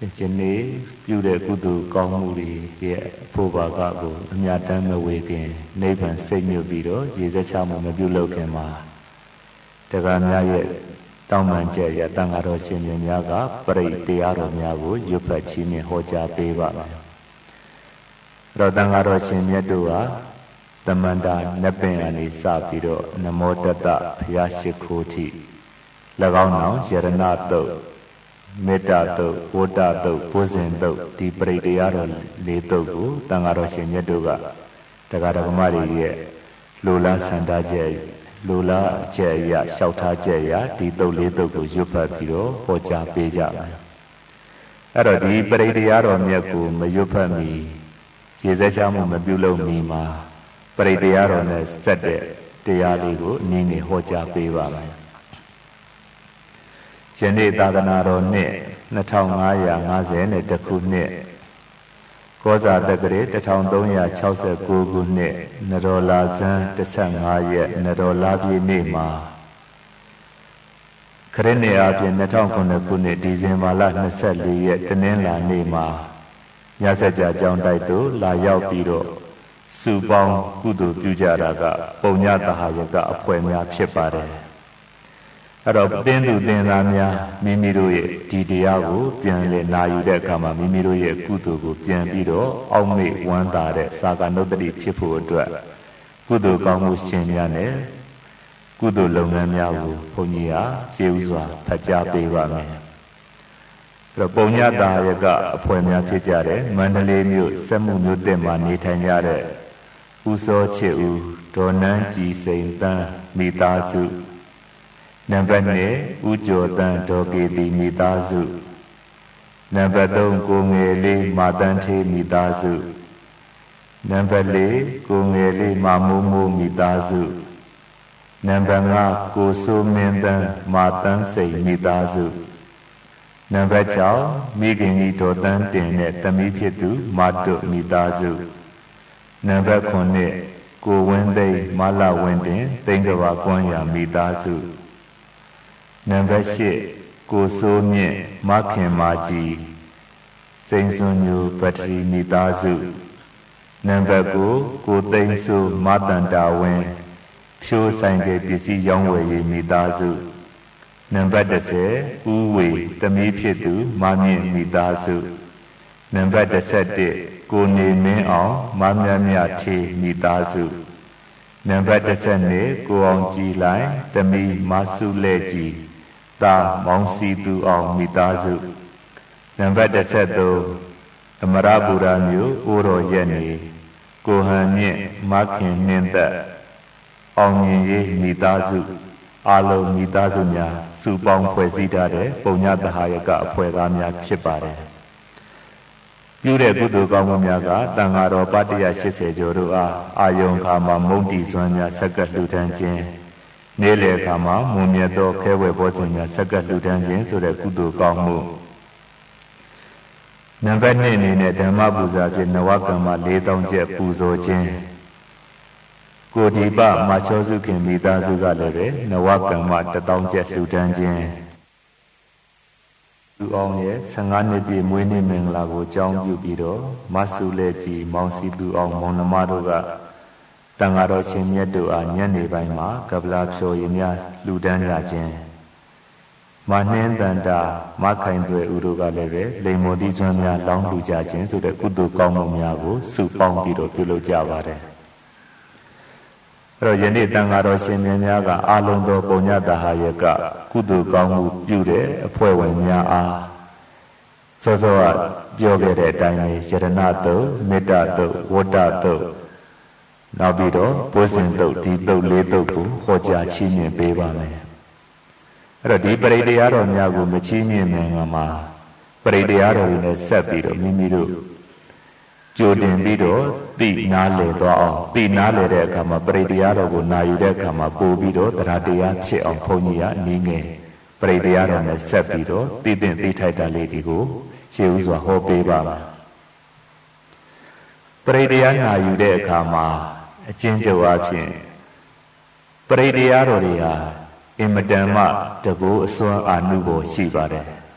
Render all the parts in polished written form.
ယနေ့ပြုတဲ့ကုသိုလ်ကောင်းမှုတွေရဲ့အဖို့ဘာကကိုအမြတ်တမ်းမဝေခင်နိဗ္ဗာန်စိတ်ညွတ်ပြီးတော့ရေစက်ချမှုမပြုလုပ်ခင်မှာတရားများရဲ့တောင်းပန်ချက်ရတန်ဃာတော်ရှင်များကပရိတရားတော်များကိုရွတ်ဖတ်ချီးမြှင့်ဟောကြားပေးပါမယ်။တော့တန်ဃာတော်ရှင်မြတ်တို့ဟာသမန္တာနပင်အနေစပြီးတော့နမောတတဘုရားရှိခိုးထိ၎င်းနောင်ယရဏတုတ်မေတ္တာတုတ်ဝတ္တတုတ်ဘုဇင်တုတ်ဒီပရိတရားတော်၄တုတ်ကိုတန်ဃာတော်ရှင်မြတ်တို့ကတရားဓမ္မတွေရဲ့လိုလားဆန္ဒချက်လိုလားအကျက်အရလျှောက်ထားချက်အရဒီတုတ်၄တုတ်ကိုရွတ်ဖတ်ပြီးတော့ဟောကြားပေးကြမယ်။အဲ့တော့ဒီပရိတရားတော်မြတ်ကိုမရွတ်ဖတ်မီရေစက်ချမှုမပြုလုပ်မီမှာပရိတရားတော်နဲ့ဆက်တဲ့တရားလေးကိုအနည်းငယ်ဟောကြားပေးပါမယ်။ယနေ့သာသနာတော်နှစ်2550ခုနှစ်ကောဇာတက္ကရာ1369ခုနှစ်နရောလာဇန်15ရက်နရောလာပြည့်နေ့မှာခရစ်နှစ်အားဖြင့်2009ခုနှစ်ဒီဇင်ဘာလ24ရက်တနင်္လာနေ့မှာညစကြာကျောင်းတိုက်သို့လာရောက်ပြီးတော့စုပေါင်းကုသိုလ်ပြုကြတာကပုံညတဟာယကအဖွဲ့များဖြစ်ပါတယ်။အဲ့တော့သင်သူသင်သားများမိမိတို့ရဲ့ဒီတရားကိုပြန်လည်နာယူတဲ့အခါမှာမိမိတို့ရဲ့ကုသိုလ်ကိုပြန်ပြီးတော့အောက်မေ့ဝမ်းသာတဲ့သာဂနုတ္တိဖြစ်ဖို့အတွက်ကုသိုလ်ကောင်းမှုရှင်များနဲ့ကုသိုလ်လုပ်ငန်းများကိုဘုန်းကြီးဟာကျေဥစွာဖတ်ကြားပေးပါမယ်။အဲ့တော့ပုံညတဟာယကအဖွဲ့များဖြစ်ကြတဲ့မန္တလေးမြို့စက်မှုမြို့တက်မှာနေထိုင်ကြတဲ့ဦးစောချစ်ဦးဒေါ်နန်းကြည်စိန်တန်းမိသားစုနံပါတ်2ဦးကျော်တန်းဒေါ်ကေတီမိသားစုနံပါတ်3ကိုငယ်လေးမာတန်းထေးမိသားစုနံပါတ်4ကိုငယ်လေးမာမိုးမိုးမိသားစုနံပါတ်5ကိုစိုးမင်းတန်းမာတန်းစိန်မိသားစုနံပါတ်6မိခင်ကြီးဒေါ်တန်းတင်နဲ့သမီးဖြစ်သူမာတွမိသားစုနံပါတ်9ကိုဝင်းသိန်းမလဝင်းတင်သိန်းကဘာကွမ်းရာမိသားစုနံပါတ်10ကိုစိုးမြင့်မခင်မာကြီးစိန်စွန်ညိုပထရီမိသားစုနံပါတ်9ကိုသိန်းစုမတန်တာဝင်းဖြိုးဆိုင်ကပစ္စည်းရောင်းဝယ်ရေးမိသားစုနံပါတ်10ဦးဝေသမီးဖြစ်သူမမြင့်မိသားစုနံပါတ်11ကိုနေမင်းအောင်မမြတ်မြထေမိသားစုနံပါတ်12ကိုအောင်ကြည်လိုင်သမီးမဆုလက်ကြီးတာမောင်စီသူအောင်မိသားစုနံပါတ်13အမရပူရမြို့အိုးတော်ရက်နေကိုဟန်မြင့်မခင်နှင်းသက်အောင်မြင်ရေးမိသားစုအလုံးမိသားစုများစုပေါင်းဖွဲ့စည်းထားတဲ့ပုံညတဟာယကအဖွဲ့သားများဖြစ်ပါတယ်ပြုတဲ့ကုသိုလ်ကောင်းမှုများကတန်ဃာတော်ပတ္တရ80ကျော်တို့အားအာယုံခါမှာမုံတီစွမ်းများဆက်ကလှူဒန်းခြင်းနေ့လယ်ခါမှာမွန်မြတ်သောခဲဝဲဘောဇဉ်များဆက်ကလှူဒန်းခြင်းဆိုတဲ့ကုသိုလ်ကောင်းမှုနံပါတ်2အနေနဲ့ဓမ္မပူဇာဖြင့်နဝကမ္မ4000ကျပ်ပူဇော်ခြင်းကိုဒီပမချောစုခင်မိသားစုကလည်းပဲနဝကမ္မ1000ကျပ်လှူဒန်းခြင်းလူအောင်ရဲ့15နှစ်ပြည့်မွေးနေ့မင်္ဂလာကိုအကြောင်းပြုပြီးတော့မဆုလက်ကြီးမောင်စီသူအောင်မောင်နှမတို့ကတန်ဃာတော်ရှင်မြတ်တို့အားညနေပိုင်းမှာကပလာဖြော်ရည်များလှူဒန်းကြခြင်းမနှင်းတန်တာမခိုင်သွဲဥတို့ကလည်းပဲလိမ္မောတိကျွမ်းများလောင်းလှူကြခြင်းဆိုတဲ့ကုသိုလ်ကောင်းမှုများကိုစုပေါင်းပြီးတော့ပြုလုပ်ကြပါတယ်အဲ့တော့ယနေ့တန်ဃာတော်ရှင်များကအာလုံးသောပုံညတဟာယကကုသိုလ်ကောင်းမှုပြုတဲ့အဖွဲ့ဝင်များအားစောစောကပြောခဲ့တဲ့အတိုင်းပဲယရဏတုတ်မေတ္တာတုတ်ဝတ္တတုတ်နောက်ပြီးတော့ဘုဇင်တုတ်ဒီတုတ်၄တုတ်ကိုဟောကြားချီးမြှင့်ပေးပါမယ်အဲ့တော့ဒီပရိတရားတော်များကိုမချီးမြှင့်နိုင်မှာပရိတရားတော်တွေနဲ့ဆက်ပြီးတော့မိမိတို့ကြိုတင်ပြီးတော့သိနားလည်သွားအောင်သိနားလည်တဲ့အခါမှာပရိတရားတော်ကိုနာယူတဲ့အခါမှာပို့ပြီးတော့တရားတရားဖြစ်အောင်ဘုန်းကြီးကနည်းငယ်ပရိတရားတော်နဲ့ဆက်ပြီးတော့သိတဲ့သိထိုက်တာလေးတွေကိုရှေးဥစွာဟောပေးပါမယ်ပရိတရားနာယူတဲ့အခါမှာအကျဉ်းချုပ်အဖြစ်ပရိတရားတော်တွေဟာအင်မတန်မှတကူအစွမ်းအာနုဘောရှိပါတယ်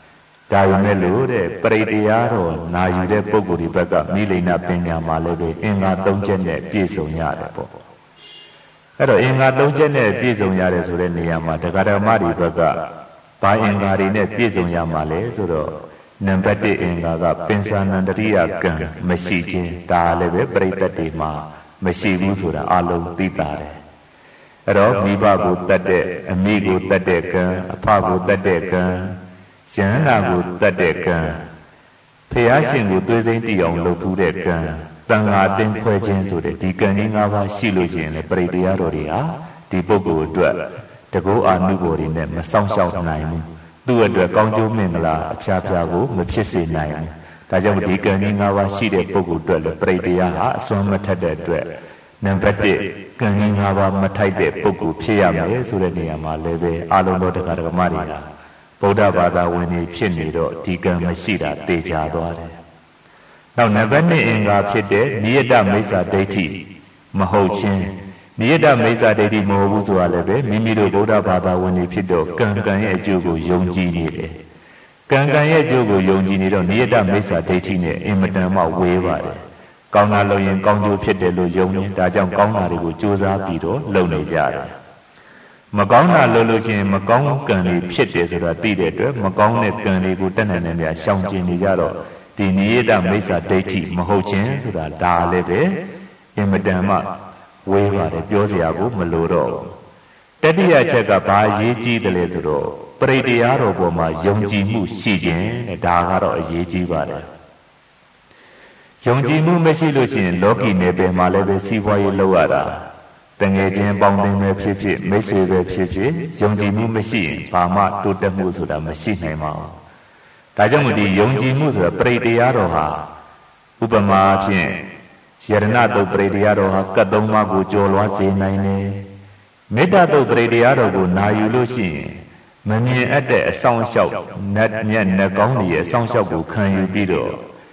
ဒါပေမဲ့လို့တဲ့ပရိတရားတော်နာယူတဲ့ပုဂ္ဂိုလ်ဒီဘက်ကမိလိန်နာပညာမှာလည်းပဲအင်္ဂါ၃ချက်နဲ့ပြည့်စုံရတယ်ပေါ့အဲ့တော့အင်္ဂါ၃ချက်နဲ့ပြည့်စုံရတယ်ဆိုတဲ့နေရာမှာတရားဓမ္မတွေဘက်ကဘာအင်္ဂါတွေနဲ့ပြည့်စုံရမှာလဲဆိုတော့နံပါတ်1အင်္ဂါကပင်စာနန္တရိယကံမရှိခြင်းဒါလည်းပဲပရိသတ်တွေမှာမရှိဘူးဆိုတာအလုံးသိတာတယ်အဲ့တော့မိဘကိုတတ်တဲ့အမိကိုတတ်တဲ့ကံအဖကိုတတ်တဲ့ကံယန္နာကိုတတ်တဲ့ကံဖျားရှင်ကိုသွေးစိမ့်တည်အောင်လုပ်ထူးတဲ့ကံတန်ဃာတင်ခွဲခြင်းဆိုတဲ့ဒီကံကြီး၅ပါးရှိလို့ရှိရင်လေပရိတရားတော်တွေဟာဒီပုဂ္ဂိုလ်အတွက်တကောအာနုဘော်တွေနဲ့မဆောင်ရှောက်နိုင်ဘူးသူ့အတွက်ကောင်းကျိုးမင်္ဂလာအဖျားဖျားကိုမဖြစ်စေနိုင်ဘူးဒါကြောင့်ဒီကံကြီး၅ပါးရှိတဲ့ပုဂ္ဂိုလ်အတွက်လေပရိတရားဟာအစွမ်းမထက်တဲ့အတွက်နံပါတ်1ကံကြီး၅ပါးမထိုက်တဲ့ပုဂ္ဂိုလ်ဖြစ်ရမယ်ဆိုတဲ့နေရာမှာလည်းပဲအလုံးတော်တရားဓမ္မတွေဟာဗုဒ္ဓဘာသာဝင်တွေဖြစ်နေတော့ဒီကံမရှိတာတေချာသွားတယ်။နောက်နံပါတ်2အင်္ဂါဖြစ်တဲ့နိယတမိစ္ဆာဒိဋ္ဌိမဟုတ်ခြင်းနိယတမိစ္ဆာဒိဋ္ဌိမဟုတ်ဘူးဆိုတာလည်းပဲမိမိတို့ဗုဒ္ဓဘာသာဝင်တွေဖြစ်တော့ကံရဲ့အကျိုးကိုယုံကြည်နေတယ်။ကံရဲ့အကျိုးကိုယုံကြည်နေတော့နိယတမိစ္ဆာဒိဋ္ဌိနဲ့အင်မတန်မှဝေးပါတယ်။ကောင်းတာလုပ်ရင်ကောင်းကျိုးဖြစ်တယ်လို့ယုံနေဒါကြောင့်ကောင်းတာတွေကိုကြိုးစားပြီးတော့လုပ်နေကြတယ်။မကောင်းတာလုပ်လို့ချင်းမကောင်းကံတွေဖြစ်တယ်ဆိုတာသိတဲ့အတွက်မကောင်းတဲ့ကံတွေကိုတတ်နိုင်တဲ့နေရာရှောင်ကျဉ်နေကြတော့ဒီနိယတမိစ္ဆာဒိဋ္ဌိမဟုတ်ခြင်းဆိုတာဒါလည်းပဲအင်မတန်မှဝေးပါတယ်ပြောစရာကိုမလိုတော့တတိယချက်ကဘာရေးကြီးတယ်လဲဆိုတော့ပရိတရားတော်ပေါ်မှာယုံကြည်မှုရှိခြင်းဒါကတော့အရေးကြီးပါတယ်ယုံကြည်မှုမရှိလို့ရှိရင်လောကီနယ်ပယ်မှာလည်းပဲစီးပွားရေးလုပ်ရတာတငယ်ချင်းပေါင်းတင်ပဲဖြစ်ဖြစ်မိတ်ဆွေပဲဖြစ်ဖြစ်ယုံကြည်မှုမရှိရင်ဘာမှတိုးတက်မှုဆိုတာမရှိနိုင်ပါဘူး။ဒါကြောင့်မို့ဒီယုံကြည်မှုဆိုတာပရိတရားတော်ဟာဥပမာဖြင့်ယရဏတုတ်ပရိတရားတော်ဟာကတ်သုံးပါးကိုကျော်လွှားစေနိုင်တယ်။မေတ္တာတုတ်ပရိတရားတော်ကိုနာယူလို့ရှိရင်မမြင်အပ်တဲ့အဆောင်အရှောက်နတ်မြတ်နတ်ကောင်းတွေရဲ့အဆောင်အရှောက်ကိုခံယူပြီးတော့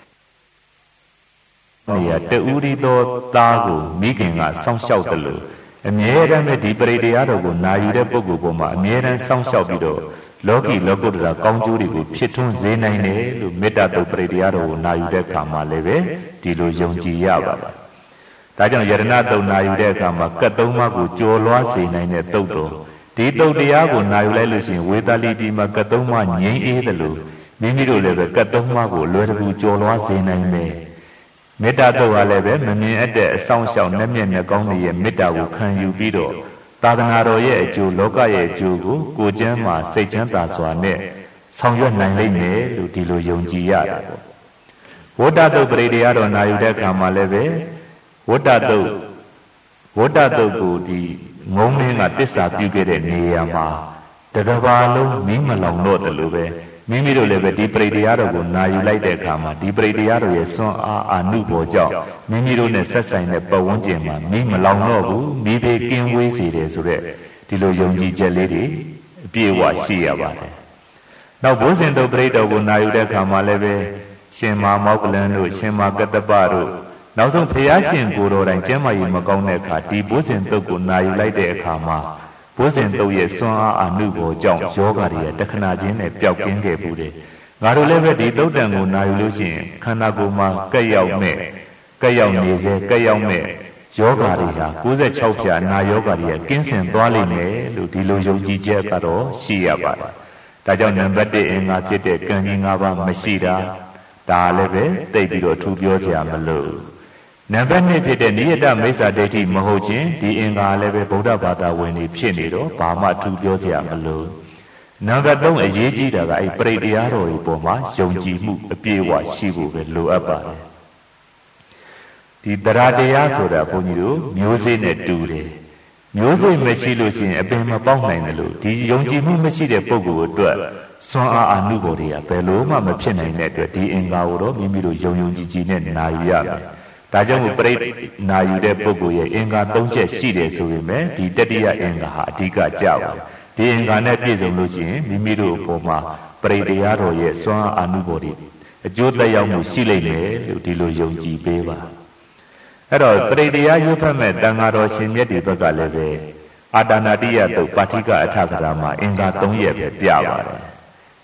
နေရာတူရီတော်သားကိုမိခင်ကစောင့်ရှောက်တယ်လို့အမြဲတမ်းပဲဒီပရိတရားတော်ကိုနာယူတဲ့ပုဂ္ဂိုလ်ပေါ်မှာအမြဲတမ်းစောင့်ရှောက်ပြီးတော့လောကီလောကုတ္တရာကောင်းကျိုးတွေကိုဖြစ်ထွန်းစေနိုင်တယ်လို့မေတ္တာတုတ်ပရိတရားတော်ကိုနာယူတဲ့အခါမှာလည်းပဲဒီလိုယုံကြည်ရပါတယ်။ဒါကြောင့်ယရဏတုတ်နာယူတဲ့အခါမှာကတ်သုံးပါးကိုကျော်လွှားစေနိုင်တဲ့တုတ်တော်ဒီတုတ်တရားကိုနာယူလိုက်လို့ရှိရင်ဝေသာလိတိမှာကတ်သုံးပါးငြိမ်းအေးတယ်လို့မိမိတို့လည်းပဲကတ်သုံးပါးကိုလွယ်တကူကျော်လွှားစေနိုင်မယ်။မေတ္တာတုတ်ကလည်းပဲမမြင်အပ်တဲ့အဆောင်ရှောက်နဲ့မျက်နှာကောင်းတွေရဲ့မေတ္တာကိုခံယူပြီးတော့သာသနာတော်ရဲ့အကျိုးလောကရဲ့အကျိုးကိုကိုယ်ကျမ်းမှာစိတ်ချမ်းသာစွာနဲ့ဆောင်ရွက်နိုင်လိမ့်မယ်လို့ဒီလိုယုံကြည်ရတယ်ပေါ့ဝဋ္ဌတုတ်ပရိတရားတော်နာယူတဲ့အခါမှာလည်းပဲဝဋ္ဌတုတ်ကိုဒီငုံမင်းကတစ္ဆာပြုခဲ့တဲ့နေရာမှာတကဘာလုံးမီးမလောင်တော့တယ်လို့ပဲမိမိတို့လည်းပဲဒီပရိတရားတော်ကိုနာယူလိုက်တဲ့အခါမှာဒီပရိတရားတော်ရဲ့စွမ်းအားအာနုဘော်ကြောင့်မိမိတို့နဲ့ဆက်ဆိုင်တဲ့ပတ်ဝန်းကျင်မှာမီးမလောင်တော့ဘူးမိဘေးကင်းဝေးစေတယ်ဆိုတဲ့ဒီလိုယုံကြည်ချက်လေးတွေအပြည့်အဝရှိရပါတယ်။နောက်ဘုဇင်တုတ်ပရိတော်ကိုနာယူတဲ့အခါမှာလည်းပဲရှင်မာမောကလန်တို့ရှင်မာကတ္တပတို့နောက်ဆုံးဘုရားရှင်ကိုယ်တော်တိုင်ကျမ်းမာရေးမကောင်းတဲ့အခါဒီဘုဇင်တုတ်ကိုနာယူလိုက်တဲ့အခါမှာဘုဇင်တုတ်ရဲ့စွမ်းအားအာနုဘော်ကြောင့်ယောဂတွေတခဏချင်းနဲ့ပျောက်ကင်းခဲ့ဘူးတယ်။ငါတို့လည်းပဲဒီတုတ်တန်ကိုနာယူလို့ရှိရင်ခန္ဓာကိုယ်မှာကက်ရောက်နေစေကက်ရောက်မဲ့ယောဂတွေဟာ96ဖြာနာယောဂတွေကင်းစင်သွားလိမ့်မယ်လို့ဒီလိုယုံကြည်ချက်ကတော့ရှိရပါတယ်။ဒါကြောင့်နံပါတ်1အင်္ဂါဖြစ်တဲ့ကံကြီး5ပါးမရှိတာဒါလည်းပဲသိပြီးတော့ထူပြောစရာမလိုနံပါတ်2ဖြစ်တဲ့နိယတမိစ္ဆာဒိဋ္ဌိမဟုတ်ခြင်းဒီအင်္ဂါလည်းပဲဗုဒ္ဓဘာသာဝင်တွေဖြစ်နေတော့ဘာမှထူပြောစရာမလိုနံပါတ်3အရေးကြီးတာကအဲ့ပရိတရားတော်တွေပေါ်မှာယုံကြည်မှုအပြည့်အဝရှိဖို့ပဲလိုအပ်ပါတယ်ဒီတရားတရားဆိုတာဘုန်းကြီးတို့မျိုးစေ့နဲ့တူတယ်မျိုးစေ့မရှိလို့ရှိရင်အပင်မပေါက်နိုင်တယ်လို့ဒီယုံကြည်မှုမရှိတဲ့ပုဂ္ဂိုလ်အတွက်စွမ်းအားအာနုဘော်တွေကဘယ်လိုမှမဖြစ်နိုင်တဲ့အတွက်ဒီအင်္ဂါကိုတော့မိမိတို့ယုံကြည်နဲ့နာယူရမယ်ဒါကြောင့်မို့ပရိနာယူတဲ့ပုဂ္ဂိုလ်ရဲ့အင်္ဂါ3ချက်ရှိတယ်ဆိုပေမဲ့ဒီတတိယအင်္ဂါဟာအဓိကကျပါတယ်ဒီအင်္ဂါနဲ့ပြည့်စုံလို့ရှိရင်မိမိတို့အပေါ်မှာပရိတရားတော်ရဲ့စွမ်းအာနုဘော်တွေအကျိုးသက်ရောက်မှုရှိလိမ့်မယ်လို့ဒီလိုယုံကြည်ပေးပါအဲ့တော့ပရိတရားရွတ်ဖတ်မဲ့တန်ဃာတော်ရှင်မြတ်တွေဘက်ကလည်းပဲအာတာနာတိယတုတ်ပါဠိကအထကရာမှာအင်္ဂါ3ရက်ပဲပြပါတယ်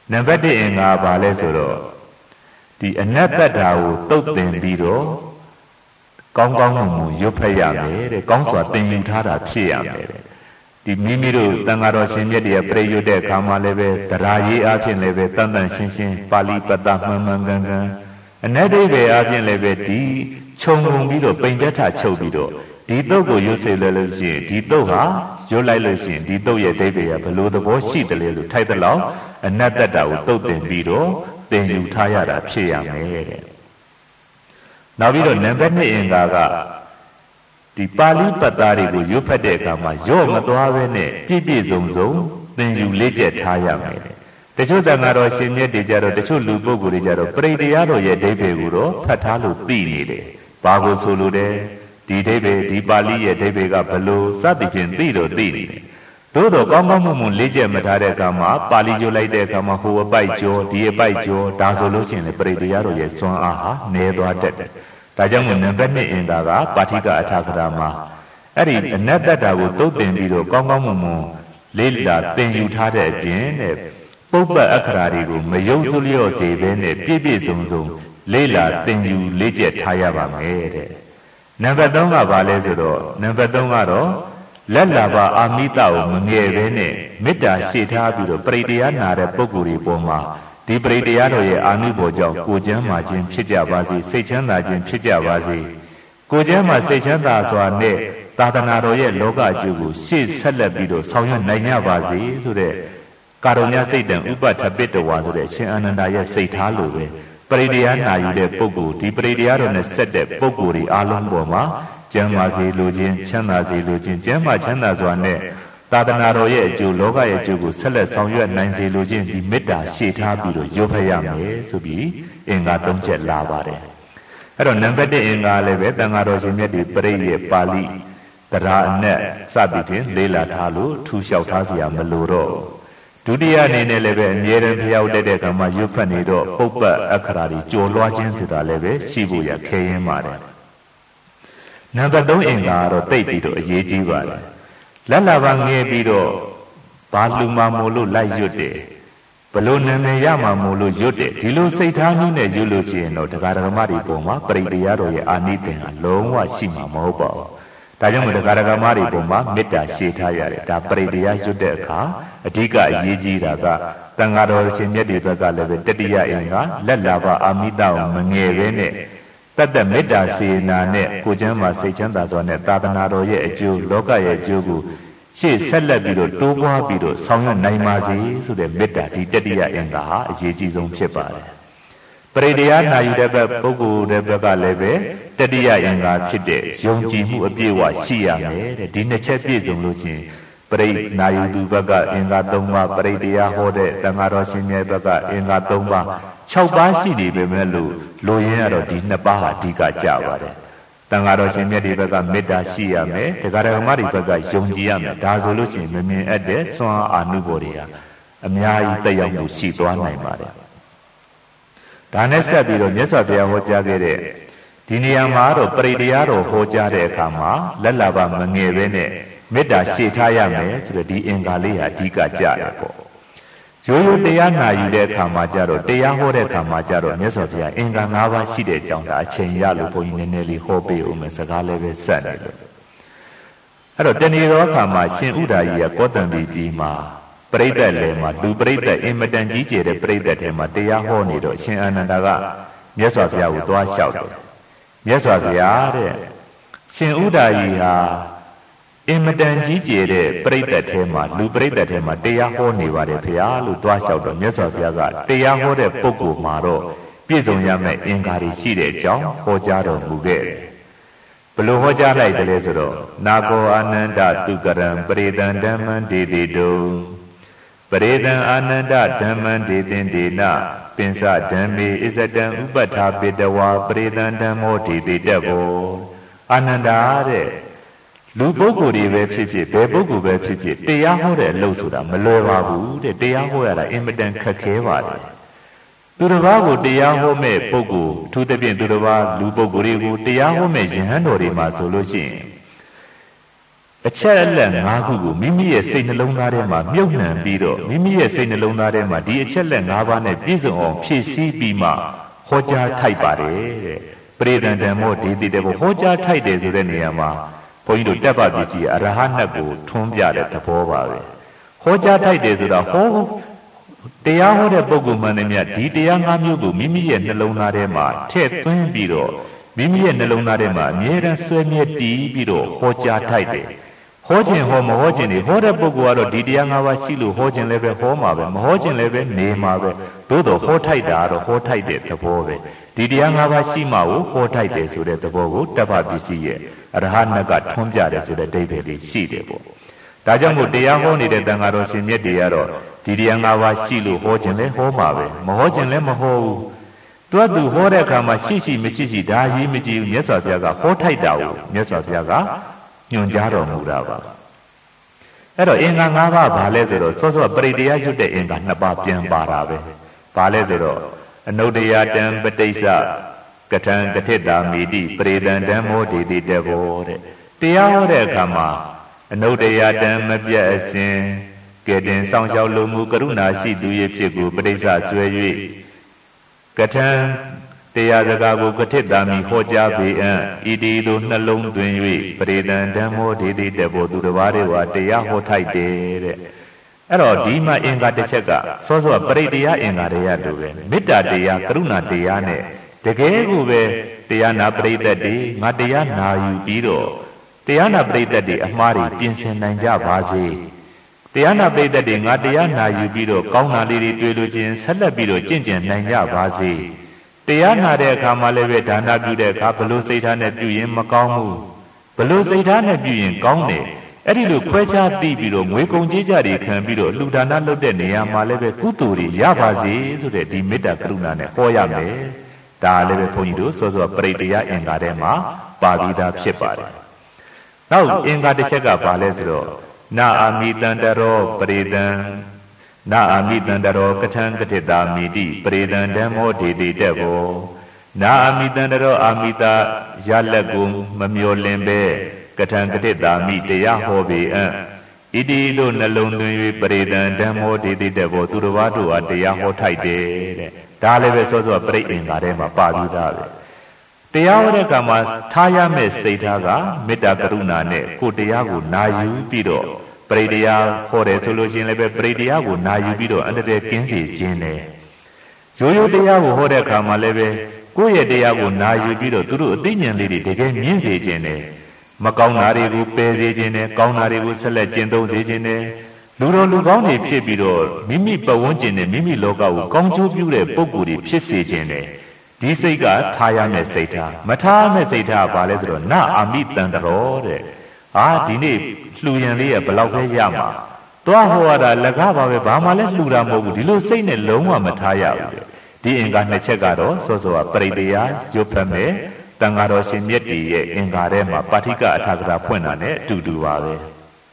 နံပါတ်1အင်္ဂါဘာလဲဆိုတော့ဒီအနတ္တတာကိုတုတ်တင်ပြီးတော့ကောင်းကောင်းမွန်ရွတ်ဖက်ရမယ်တဲ့ကောင်းစွာသင်ယူထားတာဖြစ်ရမယ်တဲ့ဒီမိမိတို့တန်ဃာတော်ရှင်မြတ်တွေကပြည့်ရွတ်တဲ့အခါမှာလည်းပဲတရားရေးအဖြစ်လည်းပဲတန်တန်ရှင်းရှင်းပါဠိပတ္တမှန်မှန်ကန်ကန်အနတ္တိပဲအဖြစ်လည်းပဲဒီခြုံငုံပြီးတော့ပိန်တက်ထချုပ်ပြီးတော့ဒီတုတ်ကိုရွတ်စေလို့ရှိရင်ဒီတုတ်ဟာရွတ်လိုက်လို့ရှိရင်ဒီတုတ်ရဲ့အဓိပ္ပာယ်ကဘယ်လိုသဘောရှိတယ်လဲလို့ထိုက်တဲ့လောက်အနတ္တတာကိုတုတ်တင်ပြီးတော့သင်ယူထားရတာဖြစ်ရမယ်တဲ့နောက်ပြီးတော့နံပါတ်2အင်္ဂါကဒီပါဠိပတ်သားတွေကိုရွတ်ဖတ်တဲ့အခါမှာရော့မသွားဘဲနဲ့ပြည့်ပြည့်စုံစုံသင်ယူလေ့ကျက်ထားရမယ်တချို့တန်ဃာတော်ရှင်မြတ်တွေကြတော့တချို့လူပုဂ္ဂိုလ်တွေကြတော့ပရိတရားတော်ရဲ့အဓိပ္ပာယ်ကိုတော့ဖတ်ထားလို့သိနေတယ်ဘာကိုဆိုလိုတယ်ဒီအဓိပ္ပာယ်ဒီပါဠိရဲ့အဓိပ္ပာယ်ကဘလို့စသဖြင့်သိတော့သိနေတယ်သို့တော့ကောင်းကောင်းမွန်မွန်လေ့ကျက်မထားတဲ့အခါမှာပါဠိကျိုးလိုက်တဲ့အခါမှာဟိုအပိုက်ကျော်ဒီအပိုက်ကျော်ဒါဆိုလို့ရှိရင်လေပရိတရားတော်ရဲ့စွမ်းအားဟာနည်းသွားတတ်တယ်ဒါကြောင့်မို့နံပါတ်2အင်္ဂါကပါဠိကအထာကရာမှာအဲ့ဒီအနတ္တတာကိုတုတ်တင်ပြီးတော့ကောင်းကောင်းမွန်မွန်လေ့လာသင်ယူထားတဲ့အပြင်တဲ့ပုပ္ပအခရာတွေကိုမယုံစုလျော့စေဘဲနဲ့ပြည့်ပြည့်စုံစုံလေ့လာသင်ယူလေ့ကျက်ထားရပါမယ်တဲ့နံပါတ်3ကဘာလဲဆိုတော့နံပါတ်3ကတော့လက်လာပါအာမိတကိုမငယ်ဘဲနဲ့မေတ္တာရှေ့ထားပြီးတော့ပရိတရားနာတဲ့ပုဂ္ဂိုလ်တွေပေါ်မှာဒီပရိတရားတော်ရဲ့အာနုဘော်ကြောင့်ကိုယ်ချမ်းသာခြင်းဖြစ်ကြပါစေစိတ်ချမ်းသာခြင်းဖြစ်ကြပါစေကိုယ်ချမ်းသာစိတ်ချမ်းသာစွာနဲ့သာသနာတော်ရဲ့လောကအကျိုးကိုရှေ့ဆက်လက်ပြီးတော့ဆောင်ရွက်နိုင်ကြပါစေဆိုတဲ့ကာရုဏာစိတ်တံဥပထပိတဝါဆိုတဲ့အရှင်အာနန္ဒာရဲ့စိတ်ထားလိုပဲပရိတရားနာယူတဲ့ပုဂ္ဂိုလ်ဒီပရိတရားတော်နဲ့ဆက်တဲ့ပုဂ္ဂိုလ်တွေအားလုံးပေါ်မှာကျမ်းမာစေလိုခြင်းချမ်းသာစေလိုခြင်းကျမ်းမာချမ်းသာစွာနဲ့သာသနာတော်ရဲ့အကျိုးလောကရဲ့အကျိုးကိုဆက်လက်ဆောင်ရွက်နိုင်စေလိုခြင်းဒီမေတ္တာရှေ့ထားပြီးတော့ရုပ်ဖက်ရမယ်ဆိုပြီးအင်္ဂါ၃ချက်လာပါတယ်အဲ့တော့နံပါတ်1အင်္ဂါလည်းပဲတန်ဃာတော်ရှင်မြတ်ဒီပရိယေပါဠိတရားအနက်စသည်ဖြင့်လေးလာထားလို့ထူလျှောက်ထားစရာမလိုတော့ဒုတိယအနေနဲ့လည်းပဲအမြဲတမ်းဖျောက်တတ်တဲ့ကံမှာရုပ်ဖက်နေတော့ပုပ္ပအခရာတွေကြော်လွှားခြင်းဆိုတာလည်းပဲရှိဖို့ရခဲရင်ပါတယ်နံပါတ်3အင်္ဂါကတော့တိတ်ပြီးတော့အရေးကြီးပါတယ်လက်လာပါငယ်ပြီးတော့ဘာလူမှမို့လို့လိုက်ရွတ်တယ်ဘလို့နာမည်ရမှာမို့လို့ရွတ်တယ်ဒီလိုစိတ်ထားနည်းနဲ့ရွတ်လို့ရှိရင်တော့တရားဓမ္မတွေပုံမှာပရိတရားတော်ရဲ့အာနိသင်ဟာလုံးဝရှိမှာမဟုတ်ပါဘူးဒါကြောင့်မို့တရားဓမ္မတွေပုံမှာမေတ္တာရှေ့ထားရတယ်ဒါပရိတရားရွတ်တဲ့အခါအဓိကအရေးကြီးတာကတန်ဃာတော်ရှင်မြတ်တွေဘက်ကလည်းပဲတတိယအင်္ဂါလက်လာပါအာမိတကိုမငယ်ပဲနဲ့တတ်တဲ့မေတ္တာစေနာနဲ့ကိုကျမ်းမှာစိတ်ချမ်းသာစွာနဲ့သာသနာတော်ရဲ့အကျိုးလောကရဲ့အကျိုးကိုရှေ့ဆက်လက်ပြီးတော့တိုးပွားပြီးတော့ဆောင်ရွက်နိုင်ပါစေဆိုတဲ့မေတ္တာဒီတတိယအင်္ဂါဟာအရေးကြီးဆုံးဖြစ်ပါတယ်ပရိတရားနာယူတဲ့ဘက်ပုဂ္ဂိုလ်တဲ့ဘက်ကလည်းပဲတတိယအင်္ဂါဖြစ်တဲ့ယုံကြည်မှုအပြည့်အဝရှိရမယ်တဲ့ဒီနှစ်ချက်ပြည့်စုံလို့ချင်းပရိနာယူသူဘက်ကအင်္ဂါ၃ပါးပရိတရားဟောတဲ့တန်ဃာတော်ရှင်မြတ်ဘက်ကအင်္ဂါ၃ပါး6ပါးရှိနေပေမဲ့လို့လိုရင်းကတော့ဒီ2ပါးဟာအဓိကကြပါတယ်တန်ဃာတော်ရှင်မြတ်ဒီဘက်ကမေတ္တာရှိရမယ်တရားဓမ္မတွေဘက်ကယုံကြည်ရမယ်ဒါဆိုလို့ရှိရင်မမြင်အပ်တဲ့စွမ်းအာနုဘော်တွေဟာအများကြီးတက်ရောက်မှုရှိသွားနိုင်ပါတယ်ဒါနဲ့ဆက်ပြီးတော့မြတ်စွာဘုရားဟောကြားခဲ့တဲ့ဒီနေရာမှာတော့ပရိတရားတော်ဟောကြားတဲ့အခါမှာလက်လာပါမငယ်ပဲနဲ့မေတ္တာရှေ့ထားရမယ်ဆိုတော့ဒီအင်္ဂါလေးဟာအဓိကကြတယ်ပေါ့ရိုးရိုးတရားနာယူတဲ့အခါမှာကြတော့တရားဟောတဲ့အခါမှာကြတော့မြတ်စွာဘုရားအင်္ဂါ၅ပါးရှိတဲ့အကြောင်းဒါအချိန်ရလို့ဘုန်းကြီးနည်းနည်းလေးဟောပေးဦးမယ်စကားလည်းပဲဆက်နေလို့အဲ့တော့တဏှေရောအခါမှာရှင်ဥဒ္ဒါကြီးကကောတံပြည်မှာပရိသတ်လည်းမှာလူပရိသတ်အင်မတန်ကြီးကျယ်တဲ့ပရိသတ်ထဲမှာတရားဟောနေတော့ရှင်အာနန္ဒာကမြတ်စွာဘုရားကိုသွားလျှောက်တယ်မြတ်စွာဘုရားတဲ့ရှင်ဥဒ္ဒါကြီးဟာအင်မတန်ကြီးကျယ်တဲ့ပရိသတ်ထဲမှာလူပရိသတ်ထဲမှာတရားဟောနေပါတယ်ဖေဟာလို့တွားလျှောက်တော့မြတ်စွာဘုရားကတရားဟောတဲ့ပုဂ္ဂိုလ်မှာတော့ပြည့်စုံရမယ့်အင်္ဂါတွေရှိတဲ့အကြောင်းဟောကြားတော်မူခဲ့တယ်ဘယ်လိုဟောကြားလိုက်တယ်လဲဆိုတော့နာကောအာနန္ဒတုကရံပရိသံဓမ္မံဒေတိတုပရိသံအာနန္ဒဓမ္မံဒေသင်ဒေနပင်စဓမ္မေဣဇတံဥပဋ္ဌာပိတဝါပရိသံဓမ္မောဒေတိတဘောအာနန္ဒာတဲ့လူပုဂ္ဂိုလ်တွေပဲဖြစ်ဖြစ်ဘယ်ပုဂ္ဂိုလ်ပဲဖြစ်ဖြစ်တရားဟောတဲ့အလုပ်ဆိုတာမလွယ်ပါဘူးတဲ့တရားဟောရတာအင်မတန်ခက်ခဲပါတယ်သူတစ်ပါးကိုတရားဟောမဲ့ပုဂ္ဂိုလ်အထူးသဖြင့်သူတစ်ပါးလူပုဂ္ဂိုလ်တွေကိုတရားဟောမဲ့ယဟန်တော်တွေမှာဆိုလို့ရှိရင်အချက်အလက်၅ခုကိုမိမိရဲ့စိတ်နှလုံးသားထဲမှာမြုပ်နှံပြီးတော့မိမိရဲ့စိတ်နှလုံးသားထဲမှာဒီအချက်လက်၅ပါးနဲ့ပြည့်စုံအောင်ဖြည့်ဆည်းပြီးမှဟောကြားထိုက်ပါတယ်တဲ့ပရိသန္တံမောဒေတိတဲ့ဟောကြားထိုက်တယ်ဆိုတဲ့နေရာမှာဘုန်းကြီးတို့တက်ပါပစ္စည်းအရဟတ်ကိုထွန်းပြတဲ့သဘောပါပဲဟောကြားထိုက်တယ်ဆိုတာဟောတရားဟောတဲ့ပုဂ္ဂိုလ်မှန်တယ်မြတ်ဒီတရား၅မျိုးကိုမိမိရဲ့နှလုံးသားထဲမှာထည့်သွင်းပြီးတော့မိမိရဲ့နှလုံးသားထဲမှာအမြဲတမ်းဆွဲမြဲတည်ပြီးတော့ဟောကြားထိုက်တယ်ဟောခြင်းဟောမဟောခြင်းတွေဟောတဲ့ပုဂ္ဂိုလ်ကတော့ဒီတရား၅ပါးရှိလို့ဟောခြင်းလည်းပဲဟောမှာပဲမဟောခြင်းလည်းပဲနေမှာပဲသို့တော်ဟောထိုက်တာတော့ဟောထိုက်တဲ့သဘောပဲဒီတရား၅ပါးရှိမှကိုဟောထိုက်တယ်ဆိုတဲ့သဘောကိုတပ္ပပစ္စည်းရဲ့အရဟဏကထွန်းပြတယ်ဆိုတဲ့အဓိပ္ပာယ်လေးရှိတယ်ပေါ့ဒါကြောင့်မို့တရားဟောနေတဲ့တန်ဃာတော်ရှင်မြတ်တွေကတော့ဒီတရား၅ပါးရှိလို့ဟောခြင်းလည်းဟောမှာပဲမဟောခြင်းလည်းမဟောဘူးသူဟောတဲ့အခါမှာရှိမရှိဒါရေးမကြည့်ဘူးမြတ်စွာဘုရားကဟောထိုက်တာကိုမြတ်စွာဘုရားကညွှန်ကြားတော်မူတာပါအဲ့တော့အင်္ဂါ၅ပါးဘာလဲဆိုတော့စောစောပရိတရားရွတ်တဲ့အင်္ဂါ2ပါးပြန်ပါတာပဲဘာလဲဆိုတော့အနုတ္တယတံပဋိစ္စကထံကထိတာမိတိပရိသန္တံမောဒေတိတဘောတဲ့တရားဟောတဲ့အခါမှာအနုတ္တယတံမပြတ်အစဉ်ကဲတင်ဆောင်လျှောက်လိုမှုကရုဏာရှိသူရဲ့ဖြစ်ကိုပဋိစ္စဆွဲ၍ကထံတရားစကားကိုကထိတာမိဟောကြားပေအံ့ဤတည်သို့နှလုံးသွင်း၍ပရိသန္တံမောဒေတိတဘောသူတစ်ပါးတွေကတရားဟောထိုက်တယ်တဲ့အဲ့တော့ဒီမှာအင်္ဂါတစ်ချက်ကစောစောပရိတရားအင်္ဂါတွေရလို့ပဲမေတ္တာတရားကရုဏာတရားနဲ့တကယ်ကိုပဲတရားနာပရိသတ်တွေငါတရားနာယူပြီးတော့တရားနာပရိသတ်တွေအမှားတွေပြင်ဆင်နိုင်ကြပါစေတရားနာပရိသတ်တွေငါတရားနာယူပြီးတော့ကောင်းတာလေးတွေတွေ့လို့ချင်းဆက်လက်ပြီးတော့ကျင့်ကြံနိုင်ကြပါစေတရားနာတဲ့အခါမှာလည်းပဲဒါနပြုတဲ့အခါဘလို့စိတ်ထားနဲ့ပြုရင်မကောင်းဘူးဘလို့စိတ်ထားနဲ့ပြုရင်ကောင်းတယ်အဲ့ဒီလိုခွဲခြားသိပြီးတော့ငွေကုန်ကြေးကြတွေခံပြီးတော့လှူဒါနလုပ်တဲ့နေရာမှာလည်းပဲကုသိုလ်တွေရပါစေဆိုတဲ့ဒီမေတ္တာကရုဏာနဲ့ဟောရမယ်ဒါလည်းပဲဘုန်းကြီးတို့စောစောပရိတရားအင်္ဂါထဲမှာပါပြီးသားဖြစ်ပါတယ်နောက်အင်္ဂါတစ်ချက်ကဘာလဲဆိုတော့နာအာမိတန္တရောပရိသံနာအာမိတန္တရောကထံကထိတာမိတိပရိသံဓမ္မောဒေတိတက်ဘောနာအာမိတန္တရောအာမိတာရလက်ကိုမမျောလင်ပဲကထံကထိတာမိတရားဟောပေအံ့ဣတိတို့နှလုံးသွင်း၍ပရိသံဓမ္မောဒေတိတက်ဘောသူတစ်ပါးတို့အားတရားဟောထိုက်တယ်တဲ့ဒါလည်းပဲစောစောပရိအင်္ဂါထဲမှာပါပြီးသားပဲတရားဟောတဲ့အခါမှာထားရမယ့်စိတ်ထားကမေတ္တာကရုဏာနဲ့ကိုတရားကိုနာယူပြီးတော့ပရိတရားဟောတယ်ဆိုလို့ရှိရင်လည်းပဲပရိတရားကိုနာယူပြီးတော့အန္တရာယ်ကင်းစေခြင်းနဲ့ရိုးရိုးတရားကိုဟောတဲ့အခါမှာလည်းပဲကိုယ့်ရဲ့တရားကိုနာယူပြီးတော့သူတို့အသိဉာဏ်လေးတွေတကယ်မြင်စေခြင်းနဲ့မကောင်းတာတွေကိုပယ်စေခြင်းနဲ့ကောင်းတာတွေကိုဆက်လက်ကျင့်သုံးစေခြင်းနဲ့လူတော်လူကောင်းတွေဖြစ်ပြီးတော့မိမိပတ်ဝန်းကျင်နဲ့မိမိလောကကိုကောင်းကျိုးပြုတဲ့ပုဂ္ဂိုလ်တွေဖြစ်စေခြင်းနဲ့ဒီစိတ်ကထားရမယ့်စိတ်ထားမထားမယ့်စိတ်ထားကဘာလဲဆိုတော့နအာမိတန္တရောတဲ့ဒီနေ့လှူရန်လေးရဘယ်လောက်ပဲရမှာသွားဟောရတာလက်ကားပါပဲဘာမှလည်းလှူတာမဟုတ်ဘူးဒီလိုစိတ်နဲ့လုံးဝမထားရဘူးဒီအင်္ဂါနှစ်ချက်ကတော့စောစောကပရိတရားရုပ်ဖက်မဲ့တန်ဃာတော်ရှင်မြတ်တီရဲ့အင်္ဂါထဲမှာပါဠိကအထာကရာဖွင့်တာနဲ့အတူတူပါပဲ